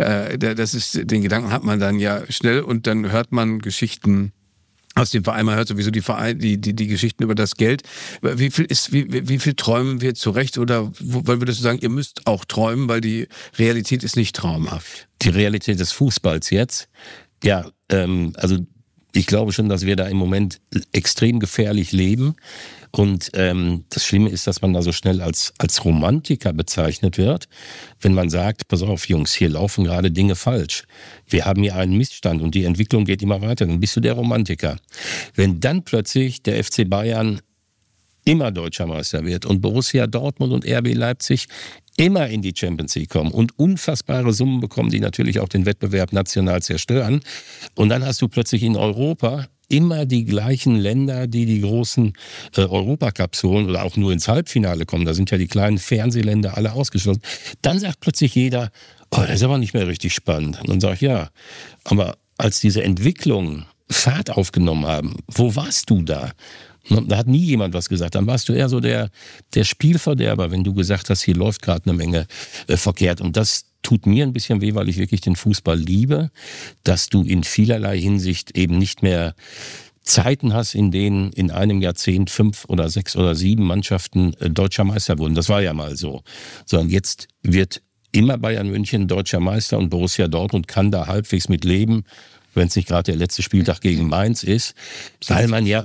Den Gedanken hat man dann ja schnell und dann hört man Geschichten aus dem Verein, man hört sowieso die Geschichten über das Geld. Wie viel träumen wir zurecht oder wollen wir das sagen, ihr müsst auch träumen, weil die Realität ist nicht traumhaft? Die Realität des Fußballs jetzt? Ja, also ich glaube schon, dass wir da im Moment extrem gefährlich leben. Und das Schlimme ist, dass man da so schnell als Romantiker bezeichnet wird, wenn man sagt, pass auf Jungs, hier laufen gerade Dinge falsch. Wir haben hier einen Missstand und die Entwicklung geht immer weiter. Dann bist du der Romantiker. Wenn dann plötzlich der FC Bayern immer Deutscher Meister wird und Borussia Dortmund und RB Leipzig immer in die Champions League kommen und unfassbare Summen bekommen, die natürlich auch den Wettbewerb national zerstören. Und dann hast du plötzlich in Europa immer die gleichen Länder, die die großen Europacups holen oder auch nur ins Halbfinale kommen. Da sind ja die kleinen Fernsehländer alle ausgeschlossen. Dann sagt plötzlich jeder, oh, das ist aber nicht mehr richtig spannend. Und dann sage ich, ja, aber als diese Entwicklungen Fahrt aufgenommen haben, wo warst du da? Da hat nie jemand was gesagt. Dann warst du eher so der Spielverderber, wenn du gesagt hast, hier läuft gerade eine Menge verkehrt. Und das tut mir ein bisschen weh, weil ich wirklich den Fußball liebe, dass du in vielerlei Hinsicht eben nicht mehr Zeiten hast, in denen in einem Jahrzehnt 5 oder 6 oder 7 Mannschaften deutscher Meister wurden. Das war ja mal so. Sondern jetzt wird immer Bayern München deutscher Meister und Borussia Dortmund kann da halbwegs mit leben, wenn es nicht gerade der letzte Spieltag gegen Mainz ist, weil man ja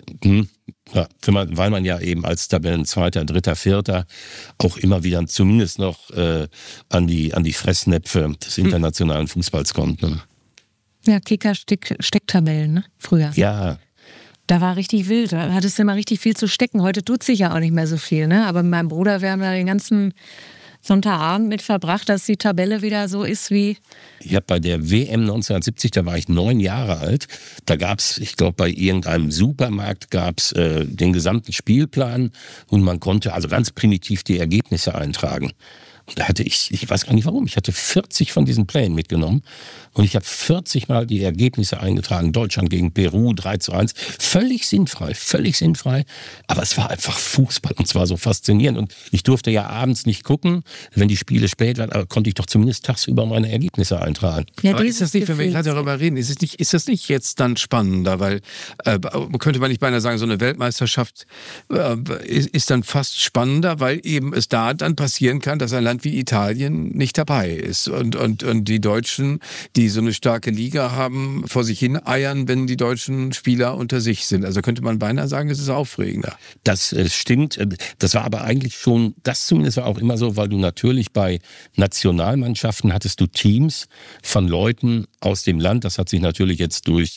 eben als Tabellenzweiter, Dritter, Vierter auch immer wieder zumindest noch an die Fressnäpfe des internationalen Fußballs kommt. Ne? Ja, Kicker-Stecktabellen, ne? Früher. Ja. Da war richtig wild, da hattest du immer richtig viel zu stecken. Heute tut sich ja auch nicht mehr so viel, ne? Aber mit meinem Bruder, wir haben da den ganzen Sonntagabend mit verbracht, dass die Tabelle wieder so ist wie... Ich habe bei der WM 1970, da war ich 9 Jahre alt, da gab's, ich glaube bei irgendeinem Supermarkt gab's den gesamten Spielplan und man konnte also ganz primitiv die Ergebnisse eintragen. Und da hatte ich weiß gar nicht warum, ich hatte 40 von diesen Plänen mitgenommen und ich habe 40 Mal die Ergebnisse eingetragen. Deutschland gegen Peru 3:1. Völlig sinnfrei. Aber es war einfach Fußball und zwar so faszinierend. Und ich durfte ja abends nicht gucken, wenn die Spiele spät waren, aber konnte ich doch zumindest tagsüber meine Ergebnisse eintragen. Ja, aber ist das nicht, wenn wir gerade darüber reden, ist das nicht jetzt dann spannender? Weil könnte man nicht beinahe sagen, so eine Weltmeisterschaft ist dann fast spannender, weil eben es da dann passieren kann, dass ein Land wie Italien nicht dabei ist und die Deutschen, die so eine starke Liga haben, vor sich hin eiern, wenn die deutschen Spieler unter sich sind. Also könnte man beinahe sagen, es ist aufregender. Das stimmt. Das war aber eigentlich schon, das zumindest war auch immer so, weil du natürlich bei Nationalmannschaften hattest du Teams von Leuten aus dem Land. Das hat sich natürlich jetzt durch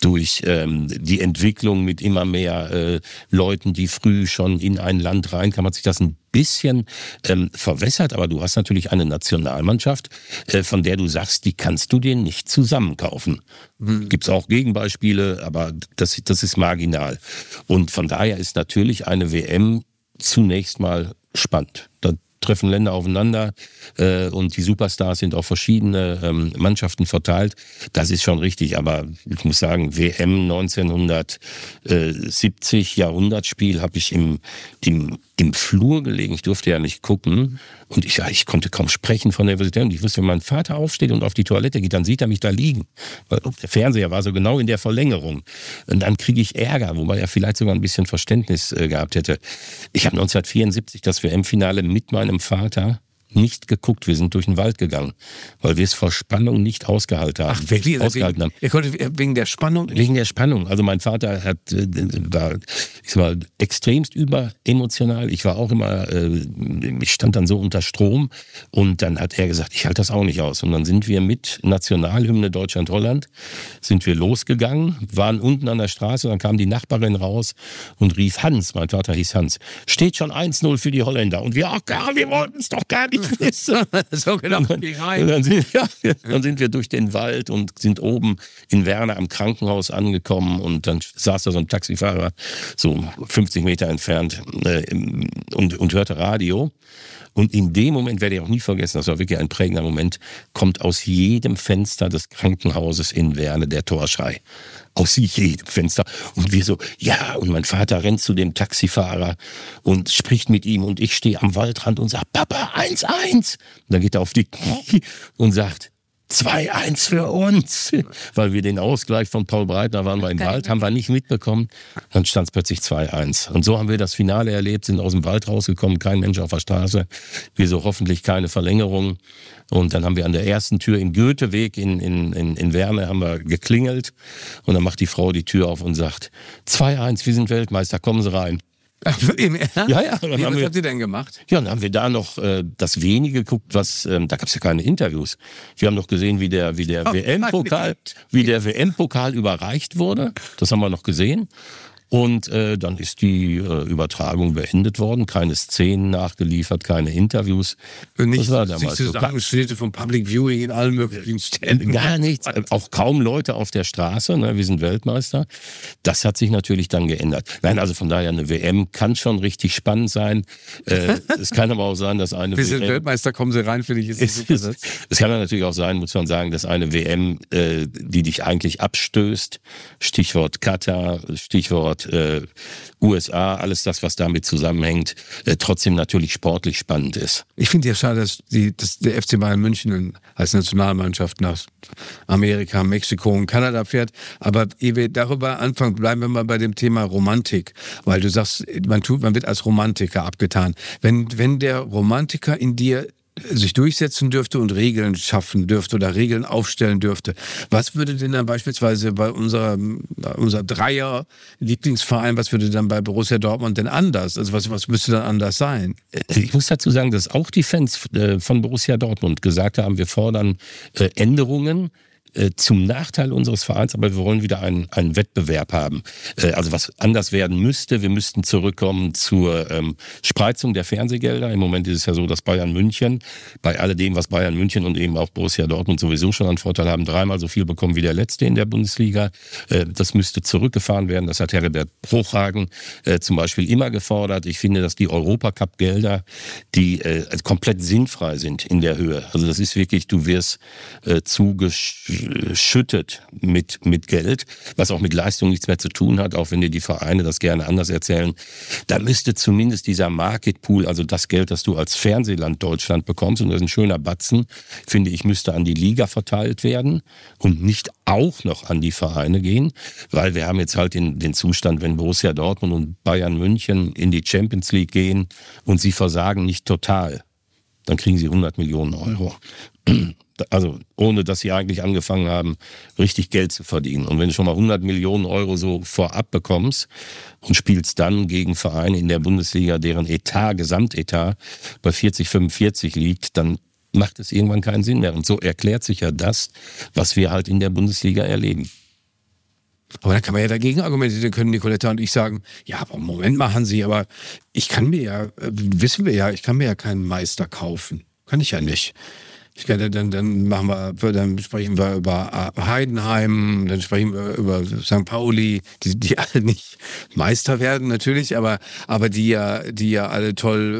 die Entwicklung mit immer mehr Leuten, die früh schon in ein Land reinkamen, hat sich das ein bisschen verwässert, aber du hast natürlich eine Nationalmannschaft, von der du sagst, die kannst du dir nicht zusammenkaufen. Gibt's auch Gegenbeispiele, aber das ist marginal. Und von daher ist natürlich eine WM zunächst mal spannend. Da treffen Länder aufeinander und die Superstars sind auf verschiedene Mannschaften verteilt. Das ist schon richtig, aber ich muss sagen, WM 1970, Jahrhundertspiel, habe ich im im Flur gelegen, ich durfte ja nicht gucken und ich konnte kaum sprechen von Nervosität und ich wusste, wenn mein Vater aufsteht und auf die Toilette geht, dann sieht er mich da liegen. Weil der Fernseher war so genau in der Verlängerung. Und dann kriege ich Ärger, wobei er vielleicht sogar ein bisschen Verständnis gehabt hätte. Ich habe 1974 das WM-Finale mit meinem Vater nicht geguckt. Wir sind durch den Wald gegangen, weil wir es vor Spannung nicht ausgehalten haben. Ach, wirklich? Wegen der Spannung? Wegen der Spannung. Also mein Vater war extremst überemotional. Ich war auch immer, ich stand dann so unter Strom und dann hat er gesagt, ich halte das auch nicht aus. Und dann sind wir mit Nationalhymne Deutschland-Holland, sind wir losgegangen, waren unten an der Straße, dann kam die Nachbarin raus und rief Hans, mein Vater hieß Hans, steht schon 1-0 für die Holländer. Und wir, wir wollten es doch gar nicht wissen. So genau. Dann sind wir durch den Wald und sind oben in Werne am Krankenhaus angekommen und dann saß da so ein Taxifahrer so 50 Meter entfernt und hörte Radio. Und in dem Moment, werde ich auch nie vergessen, das war wirklich ein prägender Moment, kommt aus jedem Fenster des Krankenhauses in Werne der Torschrei. Aus jedem Fenster. Und wir so, ja, und mein Vater rennt zu dem Taxifahrer und spricht mit ihm und ich stehe am Waldrand und sage, Papa, 1-1. Und dann geht er auf die Knie und sagt, 2-1 für uns. Weil wir den Ausgleich von Paul Breitner waren wir im Wald, haben wir nicht mitbekommen. Dann stand es plötzlich 2-1. Und so haben wir das Finale erlebt, sind aus dem Wald rausgekommen, kein Mensch auf der Straße. Wir so hoffentlich keine Verlängerung. Und dann haben wir an der ersten Tür im Goetheweg in Werne haben wir geklingelt. Und dann macht die Frau die Tür auf und sagt, 2-1, wir sind Weltmeister, kommen Sie rein. Ja. Was habt ihr denn gemacht? Ja, dann haben wir da noch das wenige geguckt, da gab es ja keine Interviews. Wir haben noch gesehen, wie der WM-Pokal überreicht wurde. Das haben wir noch gesehen. Und dann ist die Übertragung beendet worden, keine Szenen nachgeliefert, keine Interviews. Nicht, das war damals so. Zusammenschnitte vom Public Viewing in allen möglichen Ständen. Gar nichts, auch kaum Leute auf der Straße, ne? Wir sind Weltmeister. Das hat sich natürlich dann geändert. Nein, also von daher, eine WM kann schon richtig spannend sein. Es kann aber auch sein, dass eine Wir sind Weltmeister, kommen Sie rein, finde ich. Es kann natürlich auch sein, muss man sagen, dass eine WM, die dich eigentlich abstößt, Stichwort Katar, Stichwort USA, alles das, was damit zusammenhängt, trotzdem natürlich sportlich spannend ist. Ich finde ja schade, dass der FC Bayern München als Nationalmannschaft nach Amerika, Mexiko und Kanada fährt. Aber ehe wir darüber anfangen, bleiben wir mal bei dem Thema Romantik. Weil du sagst, man wird als Romantiker abgetan. Wenn der Romantiker in dir sich durchsetzen dürfte und Regeln schaffen dürfte oder Regeln aufstellen dürfte. Was würde denn dann beispielsweise bei unser Dreier-Lieblingsverein, was würde dann bei Borussia Dortmund denn anders? Also was müsste dann anders sein? Ich muss dazu sagen, dass auch die Fans von Borussia Dortmund gesagt haben, wir fordern Änderungen zum Nachteil unseres Vereins, aber wir wollen wieder einen Wettbewerb haben. Also was anders werden müsste, wir müssten zurückkommen zur Spreizung der Fernsehgelder. Im Moment ist es ja so, dass Bayern München, bei alledem, was Bayern München und eben auch Borussia Dortmund sowieso schon einen Vorteil haben, 3-mal so viel bekommen wie der Letzte in der Bundesliga. Das müsste zurückgefahren werden. Das hat Herbert Bruchhagen zum Beispiel immer gefordert. Ich finde, dass die Europacup-Gelder, die komplett sinnfrei sind in der Höhe. Also das ist wirklich, du wirst zugeschüttet mit Geld, was auch mit Leistung nichts mehr zu tun hat, auch wenn dir die Vereine das gerne anders erzählen. Da müsste zumindest dieser Market Pool, also das Geld, das du als Fernsehland Deutschland bekommst, und das ist ein schöner Batzen, finde ich, müsste an die Liga verteilt werden und nicht auch noch an die Vereine gehen, weil wir haben jetzt halt den Zustand, wenn Borussia Dortmund und Bayern München in die Champions League gehen und sie versagen nicht total, dann kriegen sie 100 Millionen Euro. Also ohne, dass sie eigentlich angefangen haben, richtig Geld zu verdienen. Und wenn du schon mal 100 Millionen Euro so vorab bekommst und spielst dann gegen Vereine in der Bundesliga, deren Gesamtetat bei 40, 45 liegt, dann macht es irgendwann keinen Sinn mehr. Und so erklärt sich ja das, was wir halt in der Bundesliga erleben. Aber dann kann man ja dagegen argumentieren, dann können Nicoletta und ich sagen, ja, aber Moment mal, Hansi, aber ich kann mir ja, wissen wir ja, ich kann mir ja keinen Meister kaufen. Kann ich ja nicht. Dann sprechen wir über Heidenheim, dann sprechen wir über St. Pauli, die alle nicht Meister werden natürlich, aber die ja alle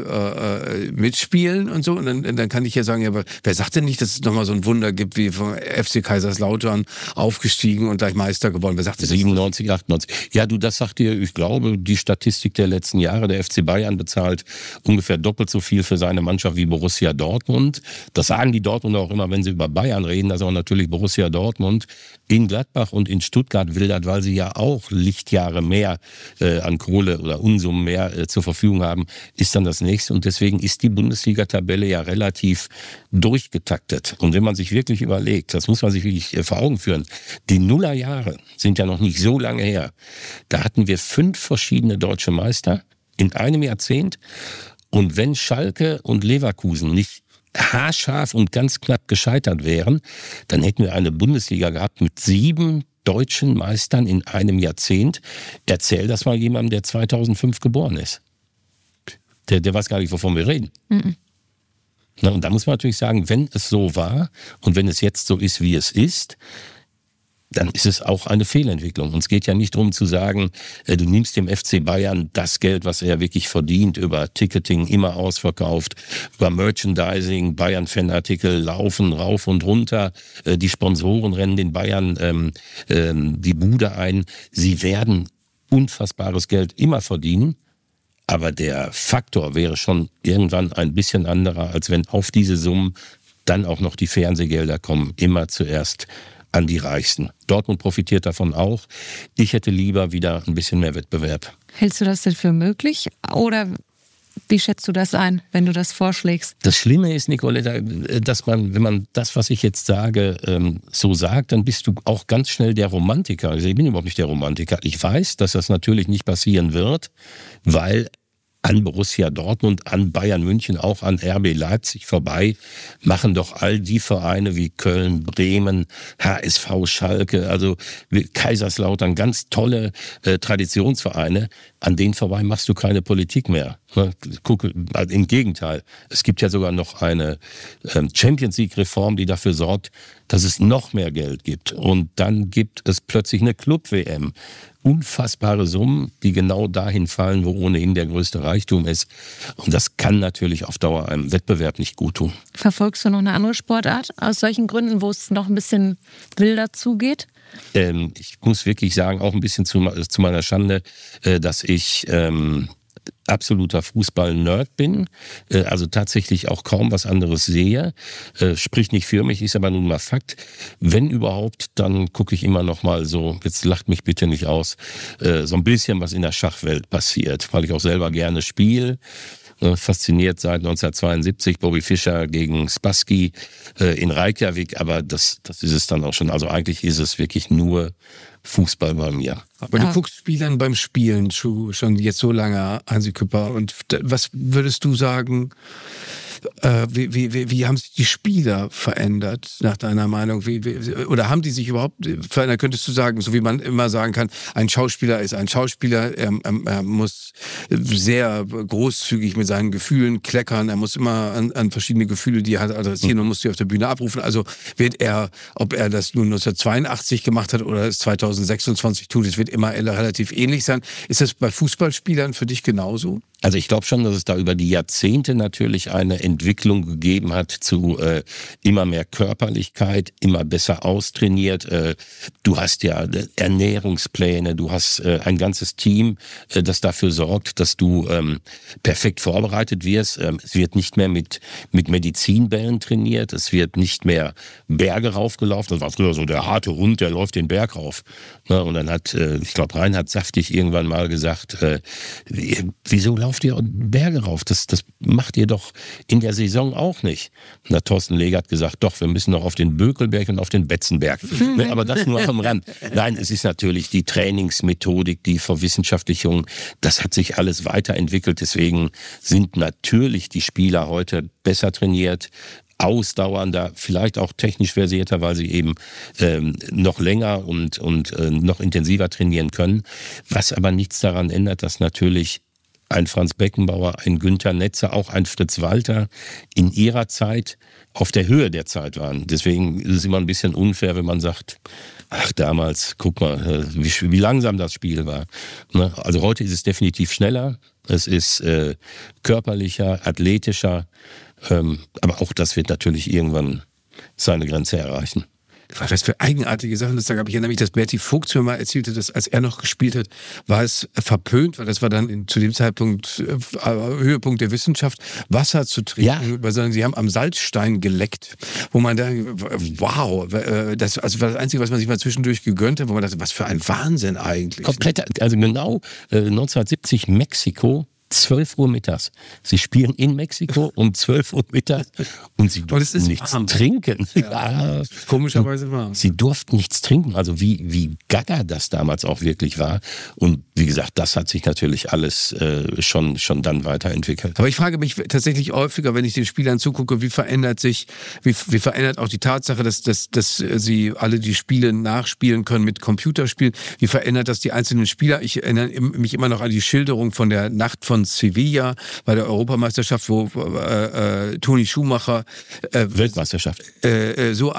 toll mitspielen und so. Und dann kann ich ja sagen, ja, aber wer sagt denn nicht, dass es nochmal so ein Wunder gibt, wie vom FC Kaiserslautern aufgestiegen und gleich Meister geworden? Wer sagt 97, 98. Ja, das sagt dir, ich glaube, die Statistik der letzten Jahre, der FC Bayern bezahlt ungefähr doppelt so viel für seine Mannschaft wie Borussia Dortmund. Das sagen die Dortmunder auch immer, wenn sie über Bayern reden, dass auch natürlich Borussia Dortmund in Gladbach und in Stuttgart wildert, weil sie ja auch Lichtjahre mehr an Kohle oder Unsummen mehr zur Verfügung haben, ist dann das nächste. Und deswegen ist die Bundesliga-Tabelle ja relativ durchgetaktet. Und wenn man sich wirklich überlegt, das muss man sich wirklich vor Augen führen, die Nullerjahre sind ja noch nicht so lange her. Da hatten wir 5 verschiedene deutsche Meister in einem Jahrzehnt. Und wenn Schalke und Leverkusen nicht haarscharf und ganz knapp gescheitert wären, dann hätten wir eine Bundesliga gehabt mit 7 deutschen Meistern in einem Jahrzehnt. Erzähl das mal jemandem, der 2005 geboren ist. Der weiß gar nicht, wovon wir reden. Mhm. Na, und da muss man natürlich sagen, wenn es so war und wenn es jetzt so ist, wie es ist, dann ist es auch eine Fehlentwicklung. Und es geht ja nicht darum zu sagen, du nimmst dem FC Bayern das Geld, was er wirklich verdient, über Ticketing immer ausverkauft, über Merchandising, Bayern-Fanartikel laufen rauf und runter, die Sponsoren rennen den Bayern die Bude ein. Sie werden unfassbares Geld immer verdienen, aber der Faktor wäre schon irgendwann ein bisschen anderer, als wenn auf diese Summen dann auch noch die Fernsehgelder kommen, immer zuerst an die Reichsten. Dortmund profitiert davon auch. Ich hätte lieber wieder ein bisschen mehr Wettbewerb. Hältst du das denn für möglich? Oder wie schätzt du das ein, wenn du das vorschlägst? Das Schlimme ist, Nicoletta, dass wenn man das, was ich jetzt sage, so sagt, dann bist du auch ganz schnell der Romantiker. Also ich bin überhaupt nicht der Romantiker. Ich weiß, dass das natürlich nicht passieren wird, weil an Borussia Dortmund, an Bayern München, auch an RB Leipzig vorbei, machen doch all die Vereine wie Köln, Bremen, HSV, Schalke, also Kaiserslautern, ganz tolle Traditionsvereine, an denen vorbei machst du keine Politik mehr. Guck, im Gegenteil, es gibt ja sogar noch eine Champions-League-Reform, die dafür sorgt, dass es noch mehr Geld gibt. Und dann gibt es plötzlich eine Club-WM. Unfassbare Summen, die genau dahin fallen, wo ohnehin der größte Reichtum ist. Und das kann natürlich auf Dauer einem Wettbewerb nicht gut tun. Verfolgst du noch eine andere Sportart aus solchen Gründen, wo es noch ein bisschen wilder zugeht? Ich muss wirklich sagen, auch ein bisschen zu meiner Schande, dass ich absoluter Fußball-Nerd bin, also tatsächlich auch kaum was anderes sehe. Spricht nicht für mich, ist aber nun mal Fakt. Wenn überhaupt, dann gucke ich immer noch mal so, jetzt lacht mich bitte nicht aus, so ein bisschen was in der Schachwelt passiert, weil ich auch selber gerne spiele. Fasziniert seit 1972, Bobby Fischer gegen Spassky in Reykjavik, aber das ist es dann auch schon. Also eigentlich ist es wirklich nur Fußball bei mir. Aber du guckst Spielern beim Spielen schon jetzt so lange, Hansi Küpper. Und was würdest du sagen, wie haben sich die Spieler verändert, nach deiner Meinung? Oder haben die sich überhaupt verändert? Könntest du sagen, so wie man immer sagen kann, ein Schauspieler ist ein Schauspieler, er muss sehr großzügig mit seinen Gefühlen kleckern, er muss immer an verschiedene Gefühle, die er hat, adressieren und muss die auf der Bühne abrufen. Also wird er, ob er das nun 1982 gemacht hat oder es 2026 tut, es wird immer relativ ähnlich sein. Ist das bei Fußballspielern für dich genauso? Also ich glaube schon, dass es da über die Jahrzehnte natürlich eine Entwicklung gegeben hat zu immer mehr Körperlichkeit, immer besser austrainiert. Du hast ja Ernährungspläne, du hast ein ganzes Team, das dafür sorgt, dass du perfekt vorbereitet wirst. Es wird nicht mehr mit Medizinbällen trainiert, es wird nicht mehr Berge raufgelaufen. Das war früher so der harte Hund, der läuft den Berg rauf. Und dann hat, ich glaube, Reinhard Saftig irgendwann mal gesagt, wieso lauft ihr Berge rauf? Das macht ihr doch in der Saison auch nicht. Na, Thorsten Leger hat gesagt, doch, wir müssen noch auf den Bökelberg und auf den Betzenberg. Aber das nur am Rand. Nein, es ist natürlich die Trainingsmethodik, die Verwissenschaftlichung, das hat sich alles weiterentwickelt. Deswegen sind natürlich die Spieler heute besser trainiert, ausdauernder, vielleicht auch technisch versierter, weil sie eben noch länger und noch intensiver trainieren können. Was aber nichts daran ändert, dass natürlich ein Franz Beckenbauer, ein Günther Netzer, auch ein Fritz Walter in ihrer Zeit auf der Höhe der Zeit waren. Deswegen ist es immer ein bisschen unfair, wenn man sagt, ach damals, guck mal, wie langsam das Spiel war. Also heute ist es definitiv schneller, es ist körperlicher, athletischer, aber auch das wird natürlich irgendwann seine Grenze erreichen. Was für eigenartige Sachen das da gab. Ich erinnere mich, dass Berti Vogts mir mal erzählte, dass als er noch gespielt hat, war es verpönt, weil das war dann zu dem Zeitpunkt Höhepunkt der Wissenschaft, Wasser zu trinken, weil sie haben am Salzstein geleckt, wo man da, wow, das war das Einzige, was man sich mal zwischendurch gegönnt hat, wo man dachte, was für ein Wahnsinn eigentlich. Komplett, also genau 1970 Mexiko, 12 Uhr mittags. Sie spielen in Mexiko um 12 Uhr mittags und sie durften nichts trinken. Ja. Komischerweise warm. Sie durften nichts trinken, also wie gaga das damals auch wirklich war. Und wie gesagt, das hat sich natürlich alles schon dann weiterentwickelt. Aber ich frage mich tatsächlich häufiger, wenn ich den Spielern zugucke, wie verändert auch die Tatsache, dass sie alle die Spiele nachspielen können mit Computerspielen, wie verändert das die einzelnen Spieler? Ich erinnere mich immer noch an die Schilderung von der Nacht von Sevilla bei der Europameisterschaft, wo Toni Schumacher Weltmeisterschaft so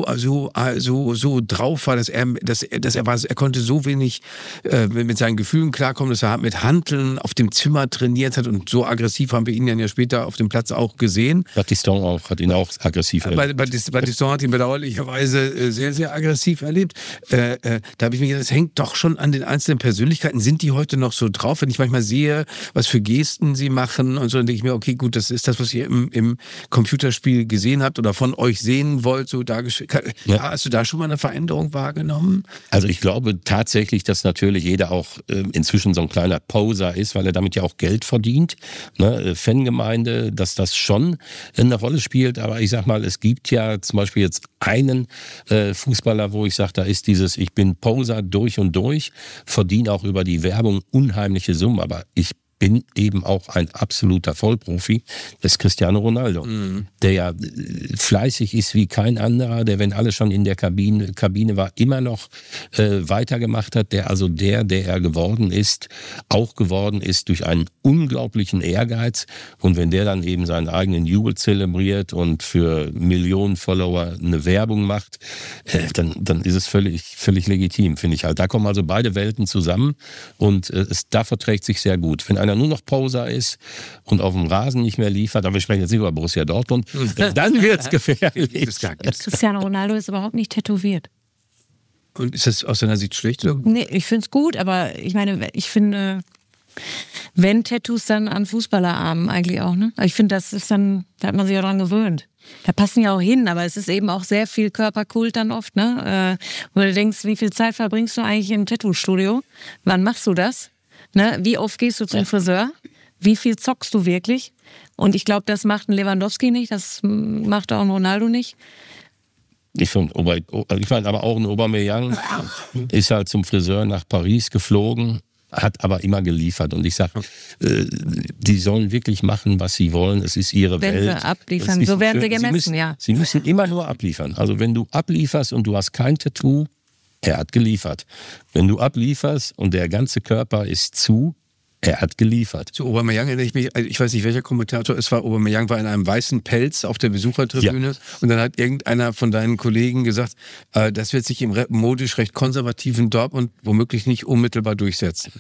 drauf war, dass er konnte so wenig mit seinen Gefühlen klarkommen, dass er mit Hanteln auf dem Zimmer trainiert hat und so aggressiv haben wir ihn dann ja später auf dem Platz auch gesehen. Battiston hat ihn auch aggressiv erlebt. Battiston hat ihn bedauerlicherweise sehr, sehr aggressiv erlebt. Da habe ich mir gedacht, das hängt doch schon an den einzelnen Persönlichkeiten. Sind die heute noch so drauf? Wenn ich manchmal sehe, was für Gesten sie machen und so, dann denke ich mir, okay, gut, das ist das, was ihr im Computerspiel gesehen habt oder von euch sehen wollt, so dargestellt. Ja. Hast du da schon mal eine Veränderung wahrgenommen? Also ich glaube tatsächlich, dass natürlich jeder auch inzwischen so ein kleiner Poser ist, weil er damit ja auch Geld verdient. Ne? Fangemeinde, dass das schon eine Rolle spielt, aber ich sag mal, es gibt ja zum Beispiel jetzt einen Fußballer, wo ich sage, da ist dieses, ich bin Poser durch und durch, verdiene auch über die Werbung unheimliche Summen, aber ich bin eben auch ein absoluter Vollprofi, das ist Cristiano Ronaldo, der ja fleißig ist wie kein anderer, der, wenn alle schon in der Kabine war, immer noch weitergemacht hat, der er geworden ist, auch geworden ist durch einen unglaublichen Ehrgeiz, und wenn der dann eben seinen eigenen Jubel zelebriert und für Millionen Follower eine Werbung macht, dann ist es völlig legitim, finde ich halt. Da kommen also beide Welten zusammen und da verträgt sich sehr gut. Wenn einer nur noch Poser ist und auf dem Rasen nicht mehr liefert, aber wir sprechen jetzt nicht über Borussia Dortmund, dann wird's gefährlich. Cristiano Ronaldo ist überhaupt nicht tätowiert. Und ist das aus deiner Sicht schlecht? Oder? Nee, ich finde es gut, aber ich finde, wenn Tattoos, dann an Fußballerarmen eigentlich auch, ne? Ich finde, das ist dann, da hat man sich ja dran gewöhnt. Da passen ja auch hin, aber es ist eben auch sehr viel Körperkult dann oft, ne? Wo du denkst, wie viel Zeit verbringst du eigentlich im Tattoo-Studio? Wann machst du das? Ne? Wie oft gehst du zum Friseur? Wie viel zockst du wirklich? Und ich glaube, das macht ein Lewandowski nicht, das macht auch ein Ronaldo nicht. Ich meine, aber auch ein Aubameyang ist halt zum Friseur nach Paris geflogen, hat aber immer geliefert. Und ich sage, die sollen wirklich machen, was sie wollen. Es ist ihre Welt. Wenn sie abliefern, so werden sie gemessen, ja. Sie müssen immer nur abliefern. Also wenn du ablieferst und du hast kein Tattoo, er hat geliefert. Wenn du ablieferst und der ganze Körper ist zu, er hat geliefert. Zu Aubameyang erinnere ich mich, ich weiß nicht, welcher Kommentator es war, Aubameyang war in einem weißen Pelz auf der Besuchertribüne, und dann hat irgendeiner von deinen Kollegen gesagt, das wird sich im modisch recht konservativen Dortmund womöglich nicht unmittelbar durchsetzen.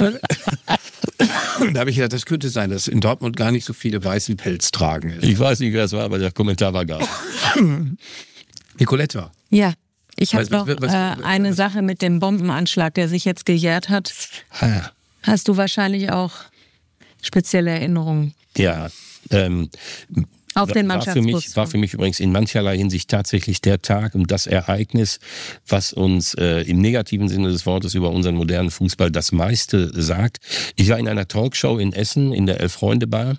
Und da habe ich gedacht, das könnte sein, dass in Dortmund gar nicht so viele weißen Pelz tragen. Ich weiß nicht, wer es war, aber der Kommentar war gar. Nicoletta. Ja. Ich habe noch eine Sache mit dem Bombenanschlag, der sich jetzt gejährt hat. Hast du wahrscheinlich auch spezielle Erinnerungen? Ja. Auf den Mannschaftsbus. War für mich übrigens in mancherlei Hinsicht tatsächlich der Tag und das Ereignis, was uns im negativen Sinne des Wortes über unseren modernen Fußball das meiste sagt. Ich war in einer Talkshow in Essen, in der Elf-Freunde-Bar,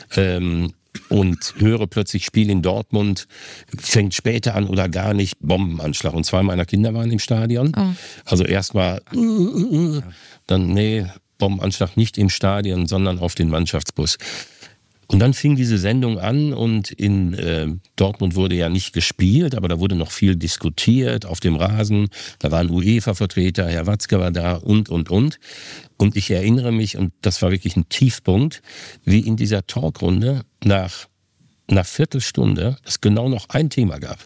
und höre plötzlich Spiel in Dortmund, fängt später an oder gar nicht, Bombenanschlag. Und 2 meiner Kinder waren im Stadion. Oh. Also erstmal, dann Bombenanschlag nicht im Stadion, sondern auf den Mannschaftsbus. Und dann fing diese Sendung an und in Dortmund wurde ja nicht gespielt, aber da wurde noch viel diskutiert auf dem Rasen. Da waren UEFA-Vertreter, Herr Watzke war da und. Und ich erinnere mich, und das war wirklich ein Tiefpunkt, wie in dieser Talkrunde nach einer Viertelstunde es genau noch ein Thema gab.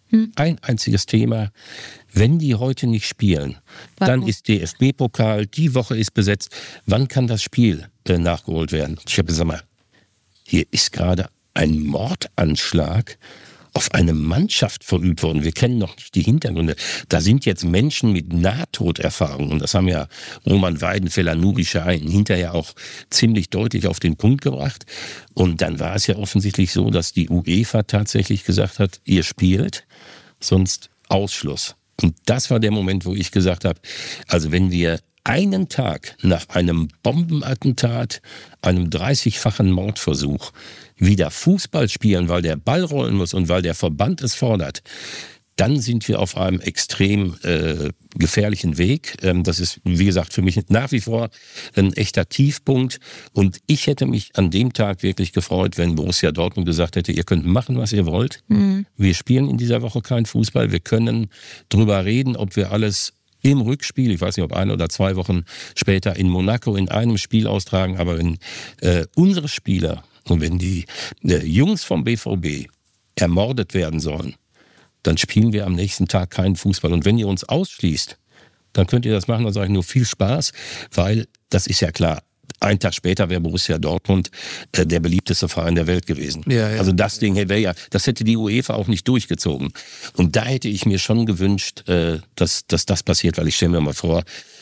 Ein einziges Thema. Wenn die heute nicht spielen, dann ist DFB-Pokal, die Woche ist besetzt. Wann kann das Spiel nachgeholt werden? Ich habe gesagt, mal, hier ist gerade ein Mordanschlag auf eine Mannschaft verübt worden. Wir kennen noch nicht die Hintergründe. Da sind jetzt Menschen mit Nahtoderfahrung. Und das haben ja Roman Weidenfeller, Nuri Sahin hinterher auch ziemlich deutlich auf den Punkt gebracht. Und dann war es ja offensichtlich so, dass die UEFA tatsächlich gesagt hat, ihr spielt, sonst Ausschluss. Und das war der Moment, wo ich gesagt habe, also wenn wir einen Tag nach einem Bombenattentat, einem 30-fachen Mordversuch, wieder Fußball spielen, weil der Ball rollen muss und weil der Verband es fordert, dann sind wir auf einem extrem gefährlichen Weg. Das ist, wie gesagt, für mich nach wie vor ein echter Tiefpunkt. Und ich hätte mich an dem Tag wirklich gefreut, wenn Borussia Dortmund gesagt hätte, ihr könnt machen, was ihr wollt. Wir spielen in dieser Woche keinen Fußball. Wir können drüber reden, ob wir alles im Rückspiel, ich weiß nicht, ob 1 oder 2 Wochen später in Monaco in einem Spiel austragen, aber wenn unsere Spieler und wenn die Jungs vom BVB ermordet werden sollen, dann spielen wir am nächsten Tag keinen Fußball. Und wenn ihr uns ausschließt, dann könnt ihr das machen, dann sage ich nur viel Spaß, weil das ist ja klar, einen Tag später wäre Borussia Dortmund der beliebteste Verein der Welt gewesen. Ja. Also das Ding wäre ja, das hätte die UEFA auch nicht durchgezogen. Und da hätte ich mir schon gewünscht, dass das passiert, weil ich stelle mir mal vor,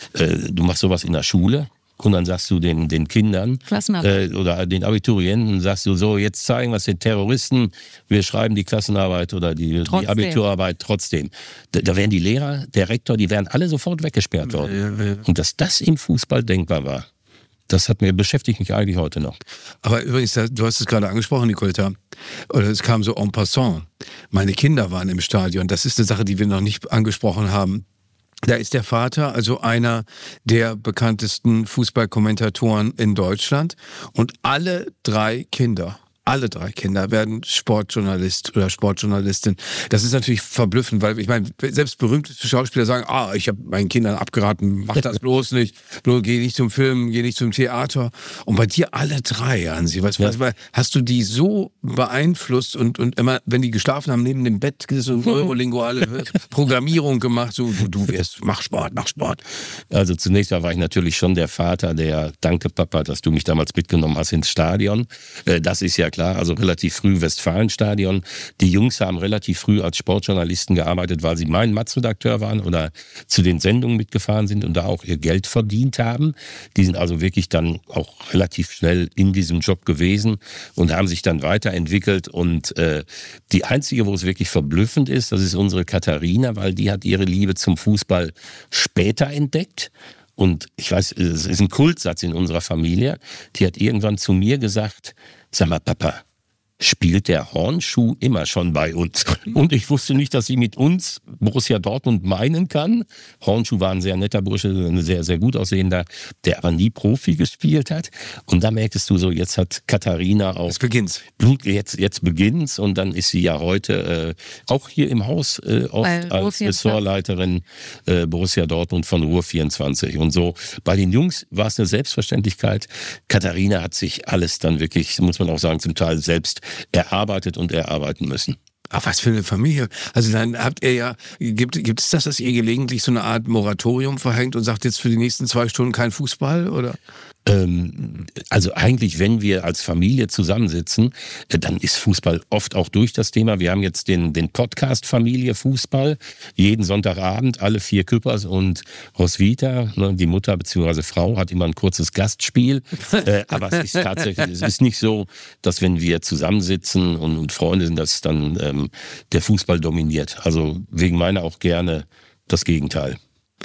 du machst sowas in der Schule und dann sagst du den Kindern oder den Abiturienten, sagst du so, jetzt zeigen wir es den Terroristen, wir schreiben die Klassenarbeit oder die Abiturarbeit trotzdem. Da wären die Lehrer, der Rektor, die wären alle sofort weggesperrt worden. Ja. Und dass das im Fußball denkbar war, das beschäftigt mich eigentlich heute noch. Aber übrigens, du hast es gerade angesprochen, Nicoletta, oder es kam so en passant. Meine Kinder waren im Stadion. Das ist eine Sache, die wir noch nicht angesprochen haben. Da ist der Vater, also einer der bekanntesten Fußballkommentatoren in Deutschland. Und alle drei Kinder werden Sportjournalist oder Sportjournalistin. Das ist natürlich verblüffend, weil ich meine, selbst berühmte Schauspieler sagen, ich habe meinen Kindern abgeraten, mach das bloß nicht, geh nicht zum Film, geh nicht zum Theater. Und bei dir alle drei, Hansi, hast du die so beeinflusst und immer, wenn die geschlafen haben, neben dem Bett so neurolinguale Programmierung gemacht, so mach Sport. Also zunächst war ich natürlich schon der Vater, danke Papa, dass du mich damals mitgenommen hast ins Stadion. Das ist ja klar, also relativ früh Westfalenstadion. Die Jungs haben relativ früh als Sportjournalisten gearbeitet, weil sie mein Matz-Redakteur waren oder zu den Sendungen mitgefahren sind und da auch ihr Geld verdient haben. Die sind also wirklich dann auch relativ schnell in diesem Job gewesen und haben sich dann weiterentwickelt. Und die einzige, wo es wirklich verblüffend ist, das ist unsere Katharina, weil die hat ihre Liebe zum Fußball später entdeckt. Und ich weiß, es ist ein Kultsatz in unserer Familie. Die hat irgendwann zu mir gesagt, sag mal, Papa, spielt der Hornschuh immer schon bei uns? Und ich wusste nicht, dass sie mit uns Borussia Dortmund meinen kann. Hornschuh war ein sehr netter Bursche, ein sehr, sehr gut aussehender, der aber nie Profi gespielt hat. Und da merkst du so, jetzt hat Katharina auch... Jetzt beginnt's. Jetzt beginnt's und dann ist sie ja heute auch hier im Haus oft als Ressortleiterin Borussia Dortmund von Ruhr24. Und so bei den Jungs war es eine Selbstverständlichkeit. Katharina hat sich alles dann wirklich, muss man auch sagen, zum Teil selbst erarbeitet und erarbeiten müssen. Ach, was für eine Familie. Also dann habt ihr gibt es das, dass ihr gelegentlich so eine Art Moratorium verhängt und sagt jetzt für die nächsten 2 Stunden kein Fußball, oder? Also eigentlich, wenn wir als Familie zusammensitzen, dann ist Fußball oft auch durch das Thema. Wir haben jetzt den Podcast Familie Fußball. Jeden Sonntagabend, alle 4 Küppers und Roswitha, die Mutter bzw. Frau, hat immer ein kurzes Gastspiel. Aber es ist tatsächlich, es ist nicht so, dass wenn wir zusammensitzen und Freunde sind, dass dann der Fußball dominiert. Also wegen meiner auch gerne das Gegenteil.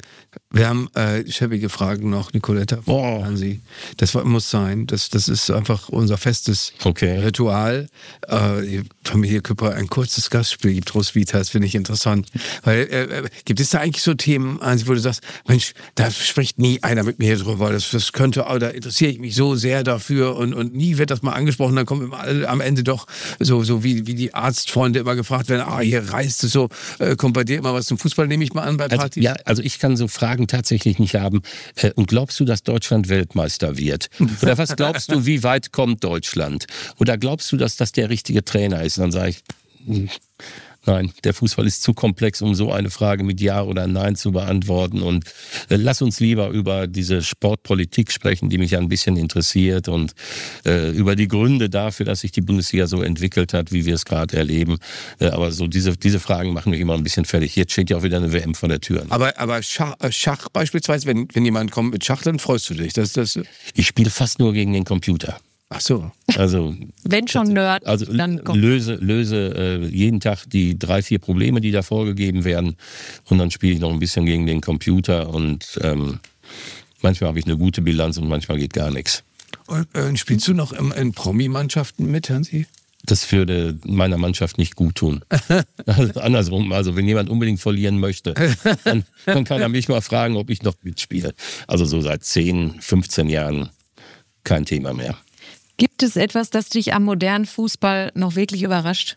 Wir haben schäbige Fragen noch, Nicoletta. An Sie. Das muss sein. Das ist einfach unser festes Ritual. Die Familie Küpper ein kurzes Gastspiel gibt. Roswitha, das finde ich interessant. Weil gibt es da eigentlich so Themen, wo du sagst, Mensch, da spricht nie einer mit mir drüber. Das könnte, da interessiere ich mich so sehr dafür und nie wird das mal angesprochen. Dann kommen immer am Ende doch so wie die Arztfreunde immer gefragt werden, hier reißt es so, kommt bei dir immer was zum Fußball, nehme ich mal an bei Partys? Also ich kann so Fragen tatsächlich nicht haben. Und glaubst du, dass Deutschland Weltmeister wird? Oder was glaubst du, wie weit kommt Deutschland? Oder glaubst du, dass das der richtige Trainer ist? Und dann sage ich, nein, der Fußball ist zu komplex, um so eine Frage mit Ja oder Nein zu beantworten. Und lass uns lieber über diese Sportpolitik sprechen, die mich ja ein bisschen interessiert und über die Gründe dafür, dass sich die Bundesliga so entwickelt hat, wie wir es gerade erleben. Aber so diese Fragen machen mich immer ein bisschen fertig. Jetzt steht ja auch wieder eine WM vor der Tür. Aber Schach beispielsweise, wenn jemand kommt mit Schach, dann freust du dich. Ich spiele fast nur gegen den Computer. Ach so. Also, wenn schon Nerd, dann löse jeden Tag die 3-4 Probleme, die da vorgegeben werden. Und dann spiele ich noch ein bisschen gegen den Computer. Und manchmal habe ich eine gute Bilanz und manchmal geht gar nichts. Und spielst du noch in Promi-Mannschaften mit, Hansi? Das würde meiner Mannschaft nicht gut tun. Also andersrum, also wenn jemand unbedingt verlieren möchte, dann kann er mich mal fragen, ob ich noch mitspiele. Also so seit 10, 15 Jahren kein Thema mehr. Gibt es etwas, das dich am modernen Fußball noch wirklich überrascht?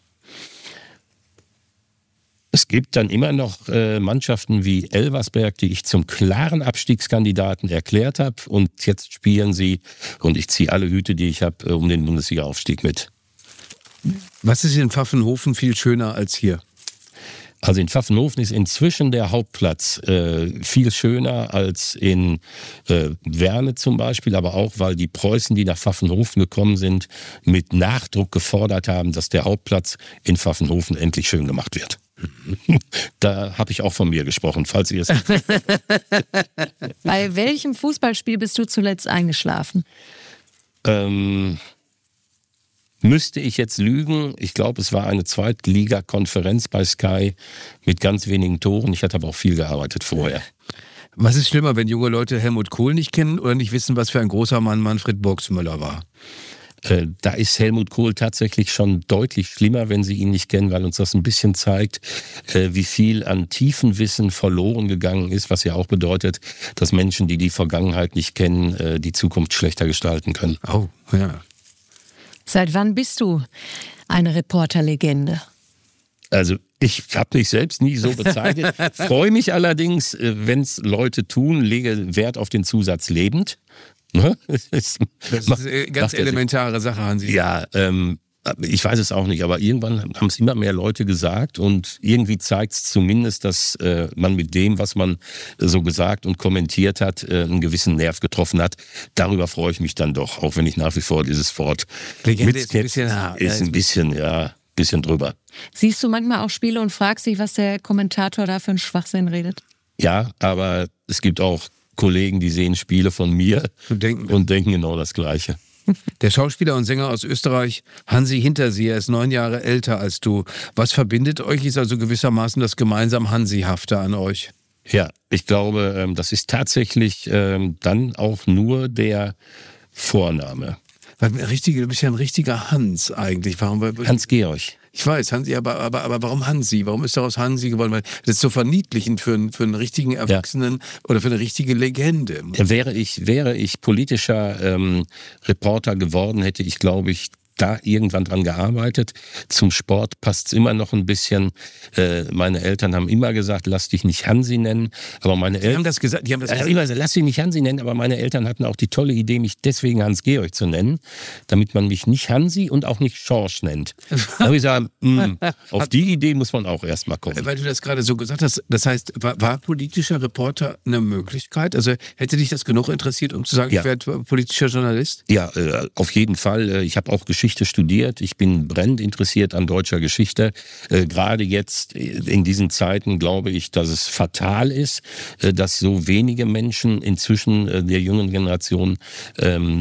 Es gibt dann immer noch Mannschaften wie Elversberg, die ich zum klaren Abstiegskandidaten erklärt habe. Und jetzt spielen sie, und ich ziehe alle Hüte, die ich habe, um den Bundesliga-Aufstieg mit. Was ist in Pfaffenhofen viel schöner als hier? Also in Pfaffenhofen ist inzwischen der Hauptplatz viel schöner als in Werne zum Beispiel, aber auch, weil die Preußen, die nach Pfaffenhofen gekommen sind, mit Nachdruck gefordert haben, dass der Hauptplatz in Pfaffenhofen endlich schön gemacht wird. Da habe ich auch von mir gesprochen, falls ihr es... Bei welchem Fußballspiel bist du zuletzt eingeschlafen? Müsste ich jetzt lügen? Ich glaube, es war eine Zweitliga-Konferenz bei Sky mit ganz wenigen Toren. Ich hatte aber auch viel gearbeitet vorher. Was ist schlimmer, wenn junge Leute Helmut Kohl nicht kennen oder nicht wissen, was für ein großer Mann Manfred Burgsmüller war? Da ist Helmut Kohl tatsächlich schon deutlich schlimmer, wenn Sie ihn nicht kennen, weil uns das ein bisschen zeigt, wie viel an tiefen Wissen verloren gegangen ist, was ja auch bedeutet, dass Menschen, die die Vergangenheit nicht kennen, die Zukunft schlechter gestalten können. Oh, ja. Seit wann bist du eine Reporterlegende? Also ich habe mich selbst nie so bezeichnet, freue mich allerdings, wenn es Leute tun, lege Wert auf den Zusatz lebend. Das ist eine ganz elementare Sache, Hansi. Ja, ich weiß es auch nicht, aber irgendwann haben es immer mehr Leute gesagt und irgendwie zeigt es zumindest, dass man mit dem, was man so gesagt und kommentiert hat, einen gewissen Nerv getroffen hat. Darüber freue ich mich dann doch, auch wenn ich nach wie vor dieses Wort Legende ist ein bisschen drüber. Siehst du manchmal auch Spiele und fragst dich, was der Kommentator da für einen Schwachsinn redet? Ja, aber es gibt auch Kollegen, die sehen Spiele von mir und denken genau das Gleiche. Der Schauspieler und Sänger aus Österreich, Hansi Hinterseer, ist 9 Jahre älter als du. Was verbindet euch? Ist also gewissermaßen das gemeinsam Hansihafte an euch? Ja, ich glaube, das ist tatsächlich dann auch nur der Vorname. Du bist ja ein richtiger Hans eigentlich. Hans-Georg. Ich weiß, Hansi, aber warum Hansi? Warum ist daraus Hansi geworden? Weil das ist so verniedlichend für einen richtigen Erwachsenen oder für eine richtige Legende. Wäre ich politischer Reporter geworden, hätte ich, glaube ich, da irgendwann dran gearbeitet. Zum Sport passt es immer noch ein bisschen. Meine Eltern haben immer gesagt, lass dich nicht Hansi nennen. Aber meine Eltern haben das gesagt. Immer gesagt, lass dich nicht Hansi nennen. Aber meine Eltern hatten auch die tolle Idee, mich deswegen Hans-Georg zu nennen, damit man mich nicht Hansi und auch nicht Schorsch nennt. Da habe ich gesagt, auf die Idee muss man auch erstmal kommen. Weil du das gerade so gesagt hast, das heißt, war politischer Reporter eine Möglichkeit? Also hätte dich das genug interessiert, um zu sagen, ich werde politischer Journalist? Ja, auf jeden Fall. Ich habe auch Geschichte studiert. Ich bin brennend interessiert an deutscher Geschichte. Gerade jetzt in diesen Zeiten glaube ich, dass es fatal ist, dass so wenige Menschen inzwischen der jungen Generation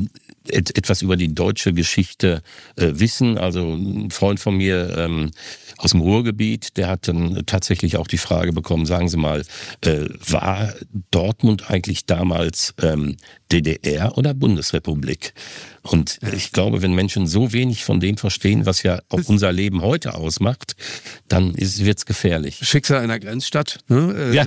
etwas über die deutsche Geschichte wissen. Also ein Freund von mir aus dem Ruhrgebiet, der hat dann tatsächlich auch die Frage bekommen, sagen Sie mal, war Dortmund eigentlich damals DDR oder Bundesrepublik? Und ich glaube, wenn Menschen so wenig von dem verstehen, was ja auch unser Leben heute ausmacht, dann wird's gefährlich. Schicksal einer Grenzstadt, ne? Ja.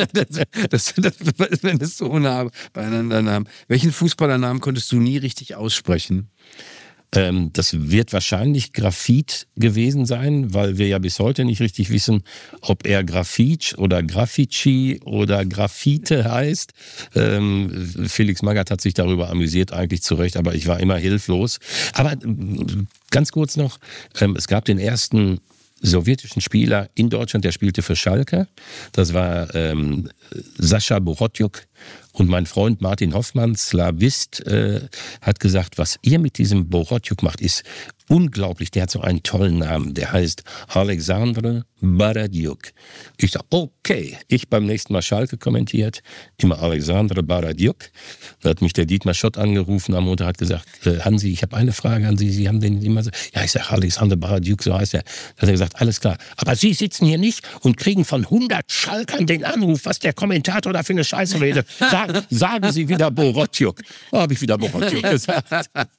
Wenn es so nah beieinander nahm. Welchen Fußballernamen konntest du nie richtig aussprechen? Das wird wahrscheinlich Grafit gewesen sein, weil wir ja bis heute nicht richtig wissen, ob er Grafitsch oder Grafici oder Graffite heißt. Felix Magath hat sich darüber amüsiert, eigentlich zu Recht, aber ich war immer hilflos. Aber ganz kurz noch, es gab den ersten sowjetischen Spieler in Deutschland, der spielte für Schalke. Das war Sascha Borotjuk. Und mein Freund Martin Hoffmann, Slawist, hat gesagt, was ihr mit diesem Borotjuk macht, ist unglaublich. Der hat so einen tollen Namen. Der heißt Alexandre Baradyuk. Ich sag, okay. Ich beim nächsten Mal Schalke kommentiert, immer Alexandre Baradyuk. Da hat mich der Dietmar Schott angerufen am Montag, hat gesagt, Hansi, ich habe eine Frage an Sie. Sie haben den immer so. Ja, ich sage, Alexandre Baradyuk, so heißt er. Da hat er gesagt, alles klar. Aber Sie sitzen hier nicht und kriegen von 100 Schalkern den Anruf, was der Kommentator da für eine Scheiße redet. Sagen Sie wieder Borotjuk. Da habe ich wieder Borotjuk gesagt.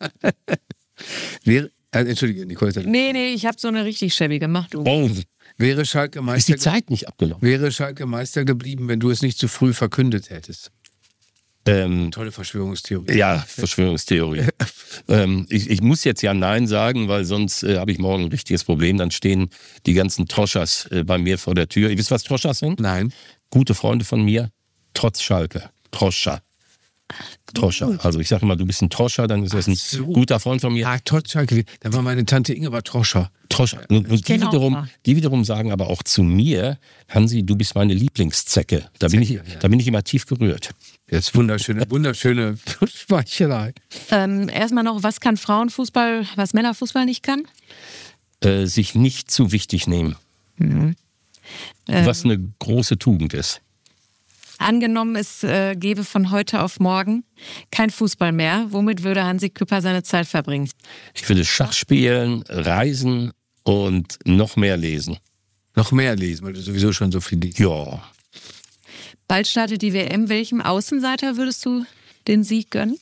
Entschuldige, Nicole. Nee, ich habe so eine richtig schäbige gemacht. Oh, Wäre Schalke ist Meister, die Zeit nicht abgelaufen? wäre Schalke Meister geblieben, wenn du es nicht zu früh verkündet hättest? Tolle Verschwörungstheorie. Ja, Verschwörungstheorie. Ich muss jetzt ja Nein sagen, weil sonst habe ich morgen ein richtiges Problem. Dann stehen die ganzen Troschers bei mir vor der Tür. Ihr wisst, was Troschers sind? Nein. Gute Freunde von mir, trotz Schalke. Troscher. Also ich sage immer, du bist ein Troscher, dann ist das ein guter Freund von mir. Ah, trotz Schalke. Dann war meine Tante Ingeborg Troscher. Troscher. Und die wiederum sagen aber auch zu mir, Hansi, du bist meine Lieblingszecke. Da bin ich immer tief gerührt. Jetzt wunderschöne Speichelei. Erstmal noch, was kann Frauenfußball, was Männerfußball nicht kann? Sich nicht zu wichtig nehmen. Was eine große Tugend ist. Angenommen, es gäbe von heute auf morgen kein Fußball mehr. Womit würde Hansi Küpper seine Zeit verbringen? Ich würde Schach spielen, reisen und noch mehr lesen. Noch mehr lesen, weil du sowieso schon so viel liest. Ja. Bald startet die WM. Welchem Außenseiter würdest du den Sieg gönnen?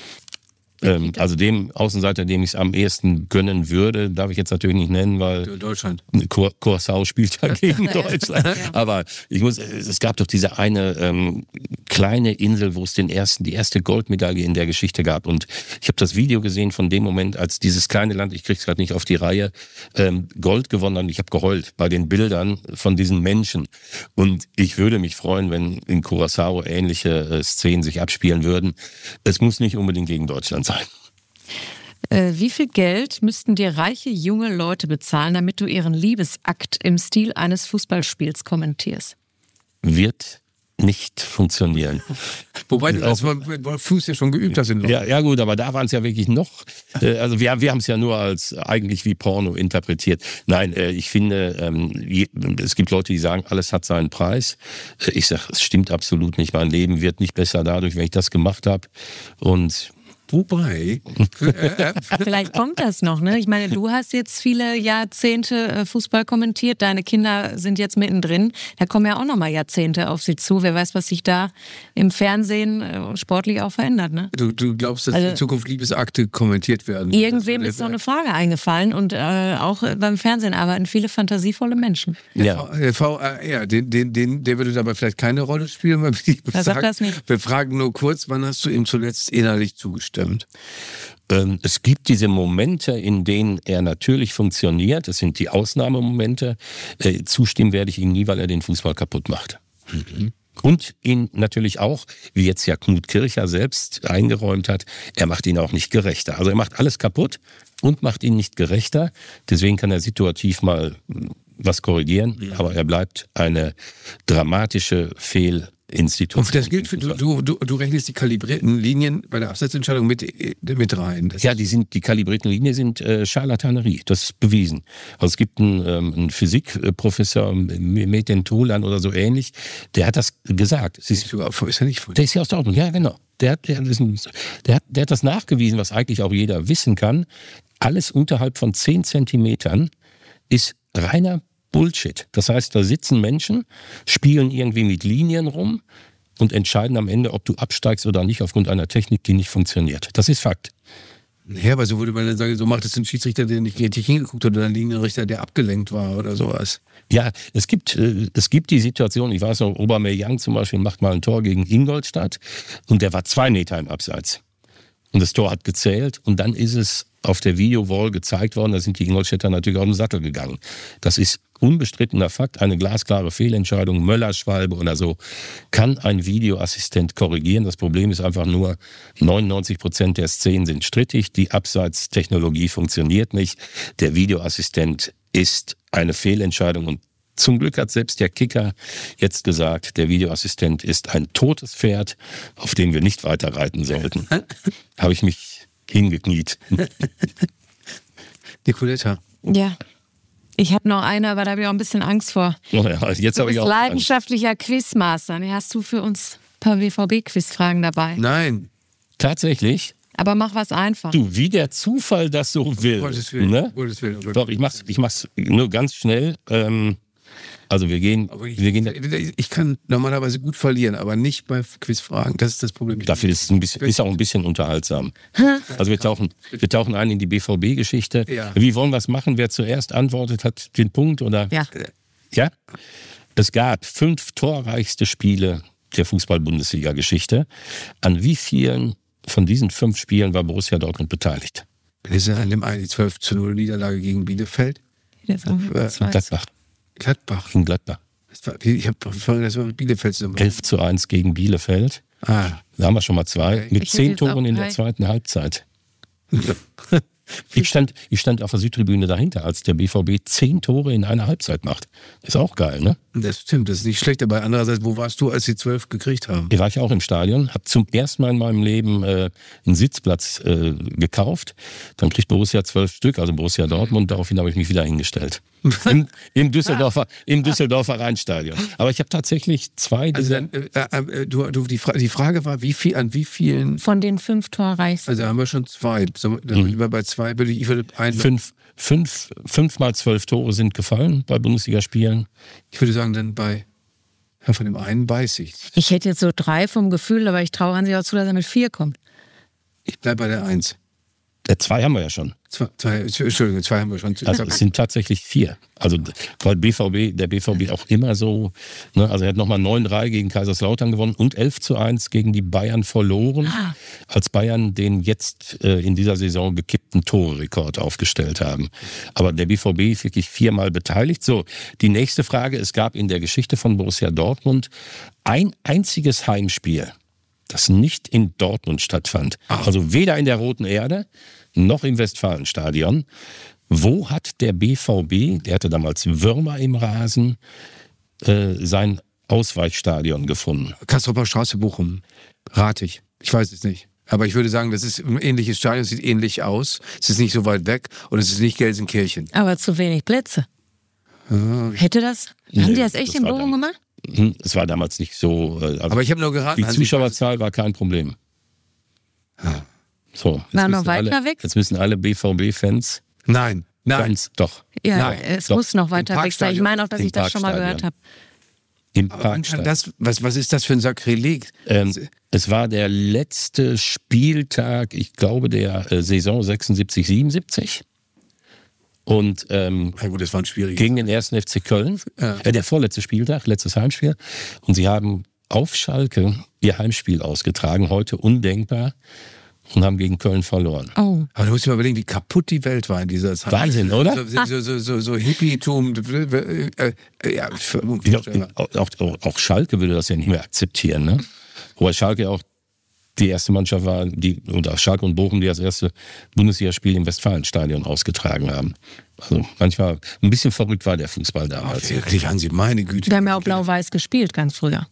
Also dem Außenseiter, dem ich es am ehesten gönnen würde, darf ich jetzt natürlich nicht nennen, weil Deutschland. Curaçao spielt ja gegen Deutschland. Ja. Aber es gab doch diese eine kleine Insel, wo es die erste Goldmedaille in der Geschichte gab. Und ich habe das Video gesehen von dem Moment, als dieses kleine Land, ich krieg's gerade nicht auf die Reihe, Gold gewonnen hat. Und ich habe geheult bei den Bildern von diesen Menschen. Und ich würde mich freuen, wenn in Curaçao ähnliche Szenen sich abspielen würden. Es muss nicht unbedingt gegen Deutschland sein. Wie viel Geld müssten dir reiche junge Leute bezahlen, damit du ihren Liebesakt im Stil eines Fußballspiels kommentierst? Wird nicht funktionieren. Wobei du das Fuß ja schon geübt hast. Ja gut, aber da waren es ja wirklich noch, also wir haben es ja nur als eigentlich wie Porno interpretiert. Nein, ich finde, es gibt Leute, die sagen, alles hat seinen Preis. Ich sage, es stimmt absolut nicht. Mein Leben wird nicht besser dadurch, wenn ich das gemacht habe. Und wobei. Vielleicht kommt das noch, ne? Ich meine, du hast jetzt viele Jahrzehnte Fußball kommentiert, deine Kinder sind jetzt mittendrin. Da kommen ja auch noch mal Jahrzehnte auf sie zu. Wer weiß, was sich da im Fernsehen sportlich auch verändert, ne? Du glaubst, dass in Zukunft Liebesakte kommentiert werden? Irgendwem ist so eine Frage eingefallen und auch beim Fernsehen arbeiten viele fantasievolle Menschen. Ja. Der VR, der würde dabei vielleicht keine Rolle spielen. Sag das nicht. Wir fragen nur kurz, wann hast du ihm zuletzt innerlich zugestimmt? Es gibt diese Momente, in denen er natürlich funktioniert. Das sind die Ausnahmemomente. Zustimmen werde ich ihm nie, weil er den Fußball kaputt macht. Mhm. Und ihn natürlich auch, wie jetzt ja Knut Kircher selbst eingeräumt hat, er macht ihn auch nicht gerechter. Also er macht alles kaputt und macht ihn nicht gerechter. Deswegen kann er situativ mal was korrigieren, aber er bleibt eine dramatische Institut. Und das gilt für, du rechnest die kalibrierten Linien bei der Abseitsentscheidung mit rein. Ja, die kalibrierten Linien sind Scharlatanerie, das ist bewiesen. Also es gibt einen Physikprofessor, Metin Tolan oder so ähnlich, der hat das gesagt. Ist er nicht von? Der ist ja aus Dortmund, ja genau. Der hat das nachgewiesen, was eigentlich auch jeder wissen kann. Alles unterhalb von 10 Zentimetern ist reiner Bullshit. Das heißt, da sitzen Menschen, spielen irgendwie mit Linien rum und entscheiden am Ende, ob du absteigst oder nicht, aufgrund einer Technik, die nicht funktioniert. Das ist Fakt. Ja, aber so würde man dann sagen, so macht es ein Schiedsrichter, der nicht richtig hingeguckt hat, oder ein Linienrichter, der abgelenkt war oder sowas. Ja, es gibt die Situation, ich weiß noch, Aubameyang zum Beispiel macht mal ein Tor gegen Ingolstadt und der war 2 Meter im Abseits. Und das Tor hat gezählt und dann ist es auf der Videowall gezeigt worden, da sind die Ingolstädter natürlich auf den Sattel gegangen. Das ist unbestrittener Fakt, eine glasklare Fehlentscheidung, Möllerschwalbe oder so, kann ein Videoassistent korrigieren. Das Problem ist einfach nur, 99% der Szenen sind strittig, die Abseitstechnologie funktioniert nicht, der Videoassistent ist eine Fehlentscheidung und zum Glück hat selbst der Kicker jetzt gesagt, der Videoassistent ist ein totes Pferd, auf dem wir nicht weiter reiten sollten. Habe ich mich hingekniet. Nicoletta. Ja. Ich habe noch eine, aber da habe ich auch ein bisschen Angst vor. Oh ja, jetzt habe ich auch leidenschaftlicher Quizmaster. Hast du für uns ein paar BVB-Quizfragen dabei? Nein. Tatsächlich? Aber mach was einfach. Du, wie der Zufall das so will. Gottes Willen. Ne? Gottes Willen. Doch, ich mach's nur ganz schnell. Also wir gehen. Ich kann normalerweise gut verlieren, aber nicht bei Quizfragen. Das ist das Problem. Dafür ist es ist auch ein bisschen unterhaltsam. Also wir tauchen ein in die BVB-Geschichte. Ja. Wie wollen wir es machen? Wer zuerst antwortet, hat den Punkt, oder? Ja. Ja? Es gab 5 torreichste Spiele der Fußball-Bundesliga-Geschichte. An wie vielen von diesen 5 Spielen war Borussia Dortmund beteiligt? Ist er an dem einen die 12:0 Niederlage gegen Bielefeld? Gladbach. In Gladbach. Ich habe vorhin, das war Bielefeld. 11:1 gegen Bielefeld. Da haben wir schon mal 2. Mit 10 Toren in der zweiten Halbzeit. Ich stand auf der Südtribüne dahinter, als der BVB 10 Tore in einer Halbzeit macht. Ist auch geil, ne? Das stimmt, das ist nicht schlecht. Aber andererseits, wo warst du, als sie 12 gekriegt haben? Da war ich auch im Stadion, habe zum ersten Mal in meinem Leben einen Sitzplatz gekauft. Dann kriegt Borussia 12 Stück, also Borussia Dortmund. Daraufhin habe ich mich wieder hingestellt. Im Düsseldorfer Rheinstadion. Aber ich habe tatsächlich 2. Also die Frage war, an wie vielen? Von den 5 torreichsten. Also haben wir schon 2. Lieber bei 2 ich würde 5 mal 12 Tore sind gefallen bei Bundesligaspielen. Ich würde sagen, dann von dem einen weiß ich. Ich hätte jetzt so 3 vom Gefühl, aber ich traue an sich auch zu, dass er mit 4 kommt. Ich bleibe bei der 1. 2 haben wir ja schon. Entschuldigung, 2 haben wir schon. Also es sind tatsächlich 4. Also weil der BVB auch immer so, ne, also er hat nochmal 9-3 gegen Kaiserslautern gewonnen und 11:1 gegen die Bayern verloren, als Bayern den jetzt in dieser Saison gekippten Torrekord aufgestellt haben. Aber der BVB ist wirklich 4-mal beteiligt. So, die nächste Frage, es gab in der Geschichte von Borussia Dortmund ein einziges Heimspiel, das nicht in Dortmund stattfand. Also weder in der Roten Erde noch im Westfalenstadion. Wo hat der BVB, der hatte damals Würmer im Rasen, sein Ausweichstadion gefunden? Castroper Straße, Bochum. Rate ich. Ich weiß es nicht. Aber ich würde sagen, das ist ein ähnliches Stadion, sieht ähnlich aus. Es ist nicht so weit weg und es ist nicht Gelsenkirchen. Aber zu wenig Plätze. Hätte das? Haben die das echt in Bochum gemacht? Es war damals nicht so. Aber ich habe nur geraten. Die Zuschauerzahl war kein Problem. So, war noch weiter weg? Jetzt müssen alle BVB-Fans. Nein. Doch. Ja, Nein, es muss noch weiter weg sein. Ich meine auch, dass ich das schon mal gehört habe. Im Parkstadion. Was ist das für ein Sakrileg? Es war der letzte Spieltag, ich glaube, der Saison 76, 77. Und das war ein schwieriges. Gegen den 1. FC Köln, der vorletzte Spieltag, letztes Heimspiel. Und sie haben auf Schalke ihr Heimspiel ausgetragen, heute undenkbar, und haben gegen Köln verloren. Oh. Aber du musst dir mal überlegen, wie kaputt die Welt war in dieser Zeit. Wahnsinn, oder? So Hippietum. Auch Schalke würde das ja nicht mehr akzeptieren, ne? Wobei Schalke auch die erste Mannschaft war, oder Schalke und Bochum, die das erste Bundesligaspiel im Westfalenstadion ausgetragen haben. Also manchmal ein bisschen verrückt war der Fußball damals. Wirklich, Hansi, meine Güte. Wir haben ja auch blau-weiß gespielt, ganz früher.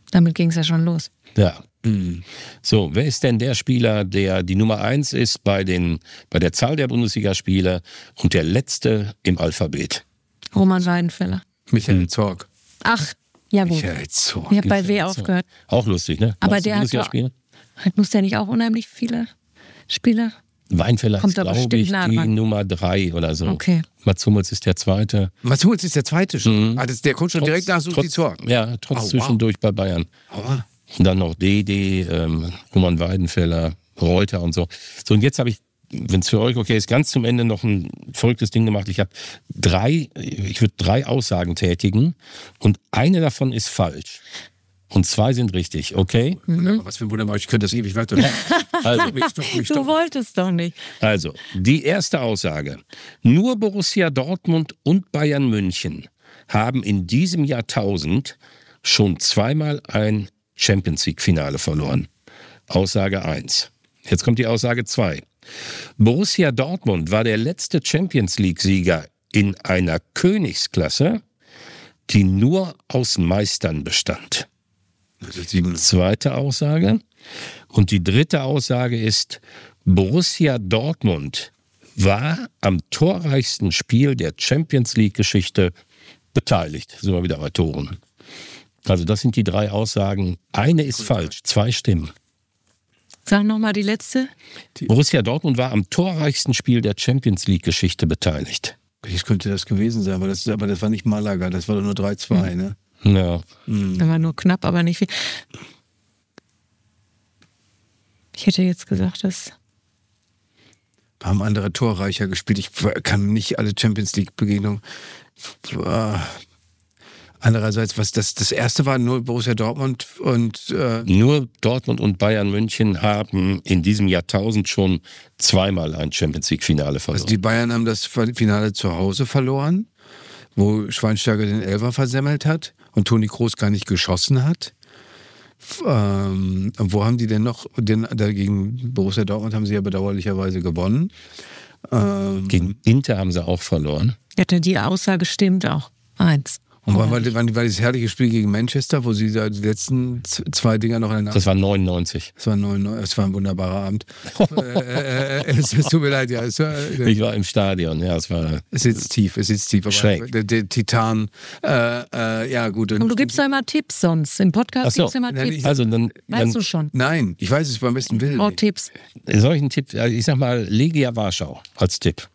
Damit ging es ja schon los. Ja. So, wer ist denn der Spieler, der die Nummer 1 ist bei der Zahl der Bundesligaspiele und der letzte im Alphabet? Roman Weidenfeller. Michael Zorc. Ach, ja gut. Michael Zorc. Ich habe bei W aufgehört. Auch lustig, ne? Aber Machst du der hat Bundesligaspiele? Muss der nicht auch unheimlich viele Spiele? Weinfeller Kommt ist, aber glaube bestimmt ich, nah die dran. Nummer 3 oder so. Okay. Mats Hummels ist der Zweite. Mats Hummels ist der Zweite schon. Der kommt schon direkt nach Susi trotz, Zorc. ja, trotz wow. zwischendurch bei Bayern. Aua. Und dann noch Dede, Roman Weidenfeller, Reuter und so. So, und jetzt habe ich, wenn es für euch okay ist, ganz zum Ende noch ein verrücktes Ding gemacht. Ich würde 3 Aussagen tätigen und eine davon ist falsch. Und 2 sind richtig, okay? Was für ein Wunderbar, ich könnte das ewig weiter. Also, Du wolltest doch nicht. Also, die erste Aussage. Nur Borussia Dortmund und Bayern München haben in diesem Jahrtausend schon zweimal ein Champions-League-Finale verloren. Aussage 1. Jetzt kommt die Aussage 2. Borussia Dortmund war der letzte Champions-League-Sieger in einer Königsklasse, die nur aus Meistern bestand. Zweite Aussage. Und die dritte Aussage ist, Borussia Dortmund war am torreichsten Spiel der Champions-League-Geschichte beteiligt. Sind wir wieder bei Toren. Also das sind die 3 Aussagen. Eine ist falsch, 2 stimmen. Sag nochmal die letzte. Borussia Dortmund war am torreichsten Spiel der Champions-League-Geschichte beteiligt. Welches könnte das gewesen sein? Aber das war nicht Malaga, das war doch nur 3-2, ne? Ja. Das war nur knapp, aber nicht viel. Ich hätte jetzt gesagt, dass... Haben andere torreicher gespielt. Ich kann nicht alle Champions-League-Begegnungen... Andererseits, was das erste war, nur Borussia Dortmund und... Nur Dortmund und Bayern München haben in diesem Jahrtausend schon zweimal ein Champions-League-Finale verloren. Also die Bayern haben das Finale zu Hause verloren, wo Schweinsteiger den Elfer versemmelt hat und Toni Kroos gar nicht geschossen hat. Wo haben die denn noch? Gegen Borussia Dortmund haben sie ja bedauerlicherweise gewonnen. Gegen Inter haben sie auch verloren. Ja, die Aussage stimmt auch. 1. Und wann war dieses herrliche Spiel gegen Manchester, wo sie da die letzten 2 Dinger noch in der Das war 99. Das war ein wunderbarer Abend. Es tut mir leid, ja. Ich war im Stadion, ja. Es sitzt tief. Aber schräg. Der Titan, ja gut. Und du gibst doch immer Tipps sonst. Im Podcast gibst du immer Tipps. Also dann, weißt du schon? Nein, ich weiß es beim besten Willen. Oh, Tipps. Soll ich einen Tipp, ich sag mal Legia Warschau als Tipp.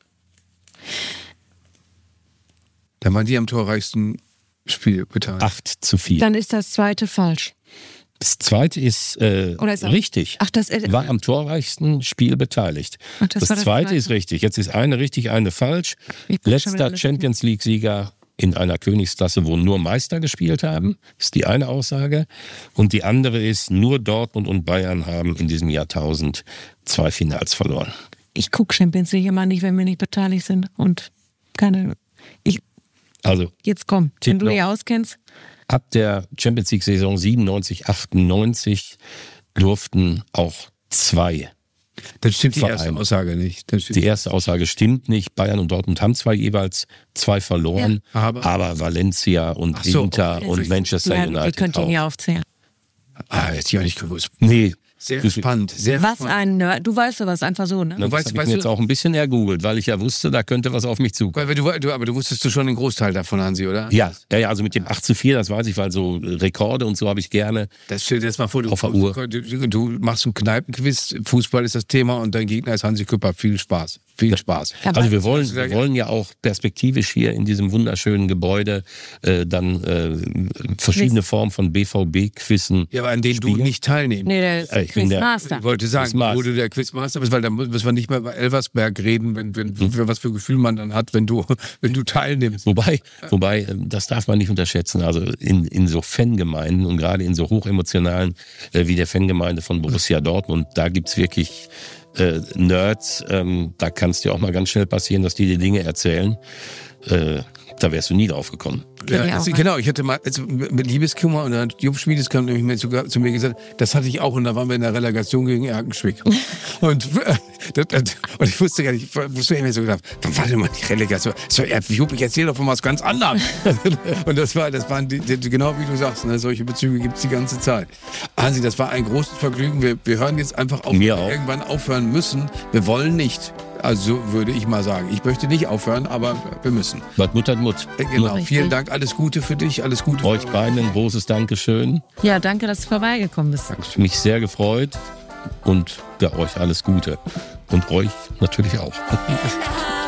Da waren die am torreichsten Spiel beteiligt. 8-4. Dann ist das zweite falsch. Das zweite ist richtig. Ach, das war am torreichsten Spiel beteiligt. Ach, das zweite ist richtig. Jetzt ist eine richtig, eine falsch. Letzter Champions-League-Sieger in einer Königsklasse, wo nur Meister gespielt haben, ist die eine Aussage. Und die andere ist, nur Dortmund und Bayern haben in diesem Jahrtausend 2 Finals verloren. Ich gucke Champions League immer nicht, wenn wir nicht beteiligt sind. Und keine... Also, jetzt komm, wenn du dich auskennst. Ab der Champions League-Saison 97, 98 durften auch 2. Dann stimmt die erste Aussage nicht. Die erste Aussage stimmt nicht. Bayern und Dortmund haben jeweils 2 verloren. Ja. Aber Valencia und Inter und Manchester United. Ihr könnt ihn ja aufzählen. Hätte ich auch nicht gewusst. Nee. Sehr spannend. Was ein Nerd. Du weißt sowas einfach so, ne? Das habe ich mir jetzt auch ein bisschen ergoogelt, weil ich ja wusste, da könnte was auf mich zukommen. Aber du wusstest schon den Großteil davon, Hansi, oder? Ja, also mit dem 8-4, das weiß ich, weil so Rekorde und so habe ich gerne. Das stell dir jetzt mal vor, auf der Uhr. Du machst einen Kneipenquiz, Fußball ist das Thema und dein Gegner ist Hansi Küpper. Viel Spaß. Viel Spaß. Also wir wollen ja auch perspektivisch hier in diesem wunderschönen Gebäude dann verschiedene Formen von BVB-Quizzen. Ja, aber an denen du nicht teilnimmst. Nee, der ist Quizmaster. Ich wollte sagen, wo du der Quizmaster bist, weil da müssen wir nicht mehr bei Elversberg reden, was für Gefühl man dann hat, wenn du teilnimmst. Wobei, das darf man nicht unterschätzen. Also in so Fangemeinden und gerade in so hochemotionalen wie der Fangemeinde von Borussia Dortmund, da gibt's wirklich Nerds, da kann es dir auch mal ganz schnell passieren, dass die Dinge erzählen. Da wärst du nie drauf gekommen. Ja, genau, ich hatte mal mit Liebeskummer und dann hat Jupp Schmiedes kam nämlich sogar zu mir gesagt, das hatte ich auch und da waren wir in der Relegation gegen Erkenschwick. und ich wusste gar nicht, wusste ich mir so gedacht, warte mal, die Relegation. So, Jupp, ich erzähle doch von was ganz anderem. Und das waren die, genau wie du sagst, ne, solche Bezüge gibt es die ganze Zeit. Hansi, das war ein großes Vergnügen. Wir hören jetzt einfach auf, wir irgendwann aufhören müssen. Wir wollen nicht. Also so würde ich mal sagen. Ich möchte nicht aufhören, aber wir müssen. Was Mut hat Mut. Genau. Vielen Dank. Alles Gute für dich. Alles Gute euch beiden. Ein großes Dankeschön. Ja, danke, dass du vorbeigekommen bist. Ich mich sehr gefreut und ja, euch alles Gute. Und euch natürlich auch.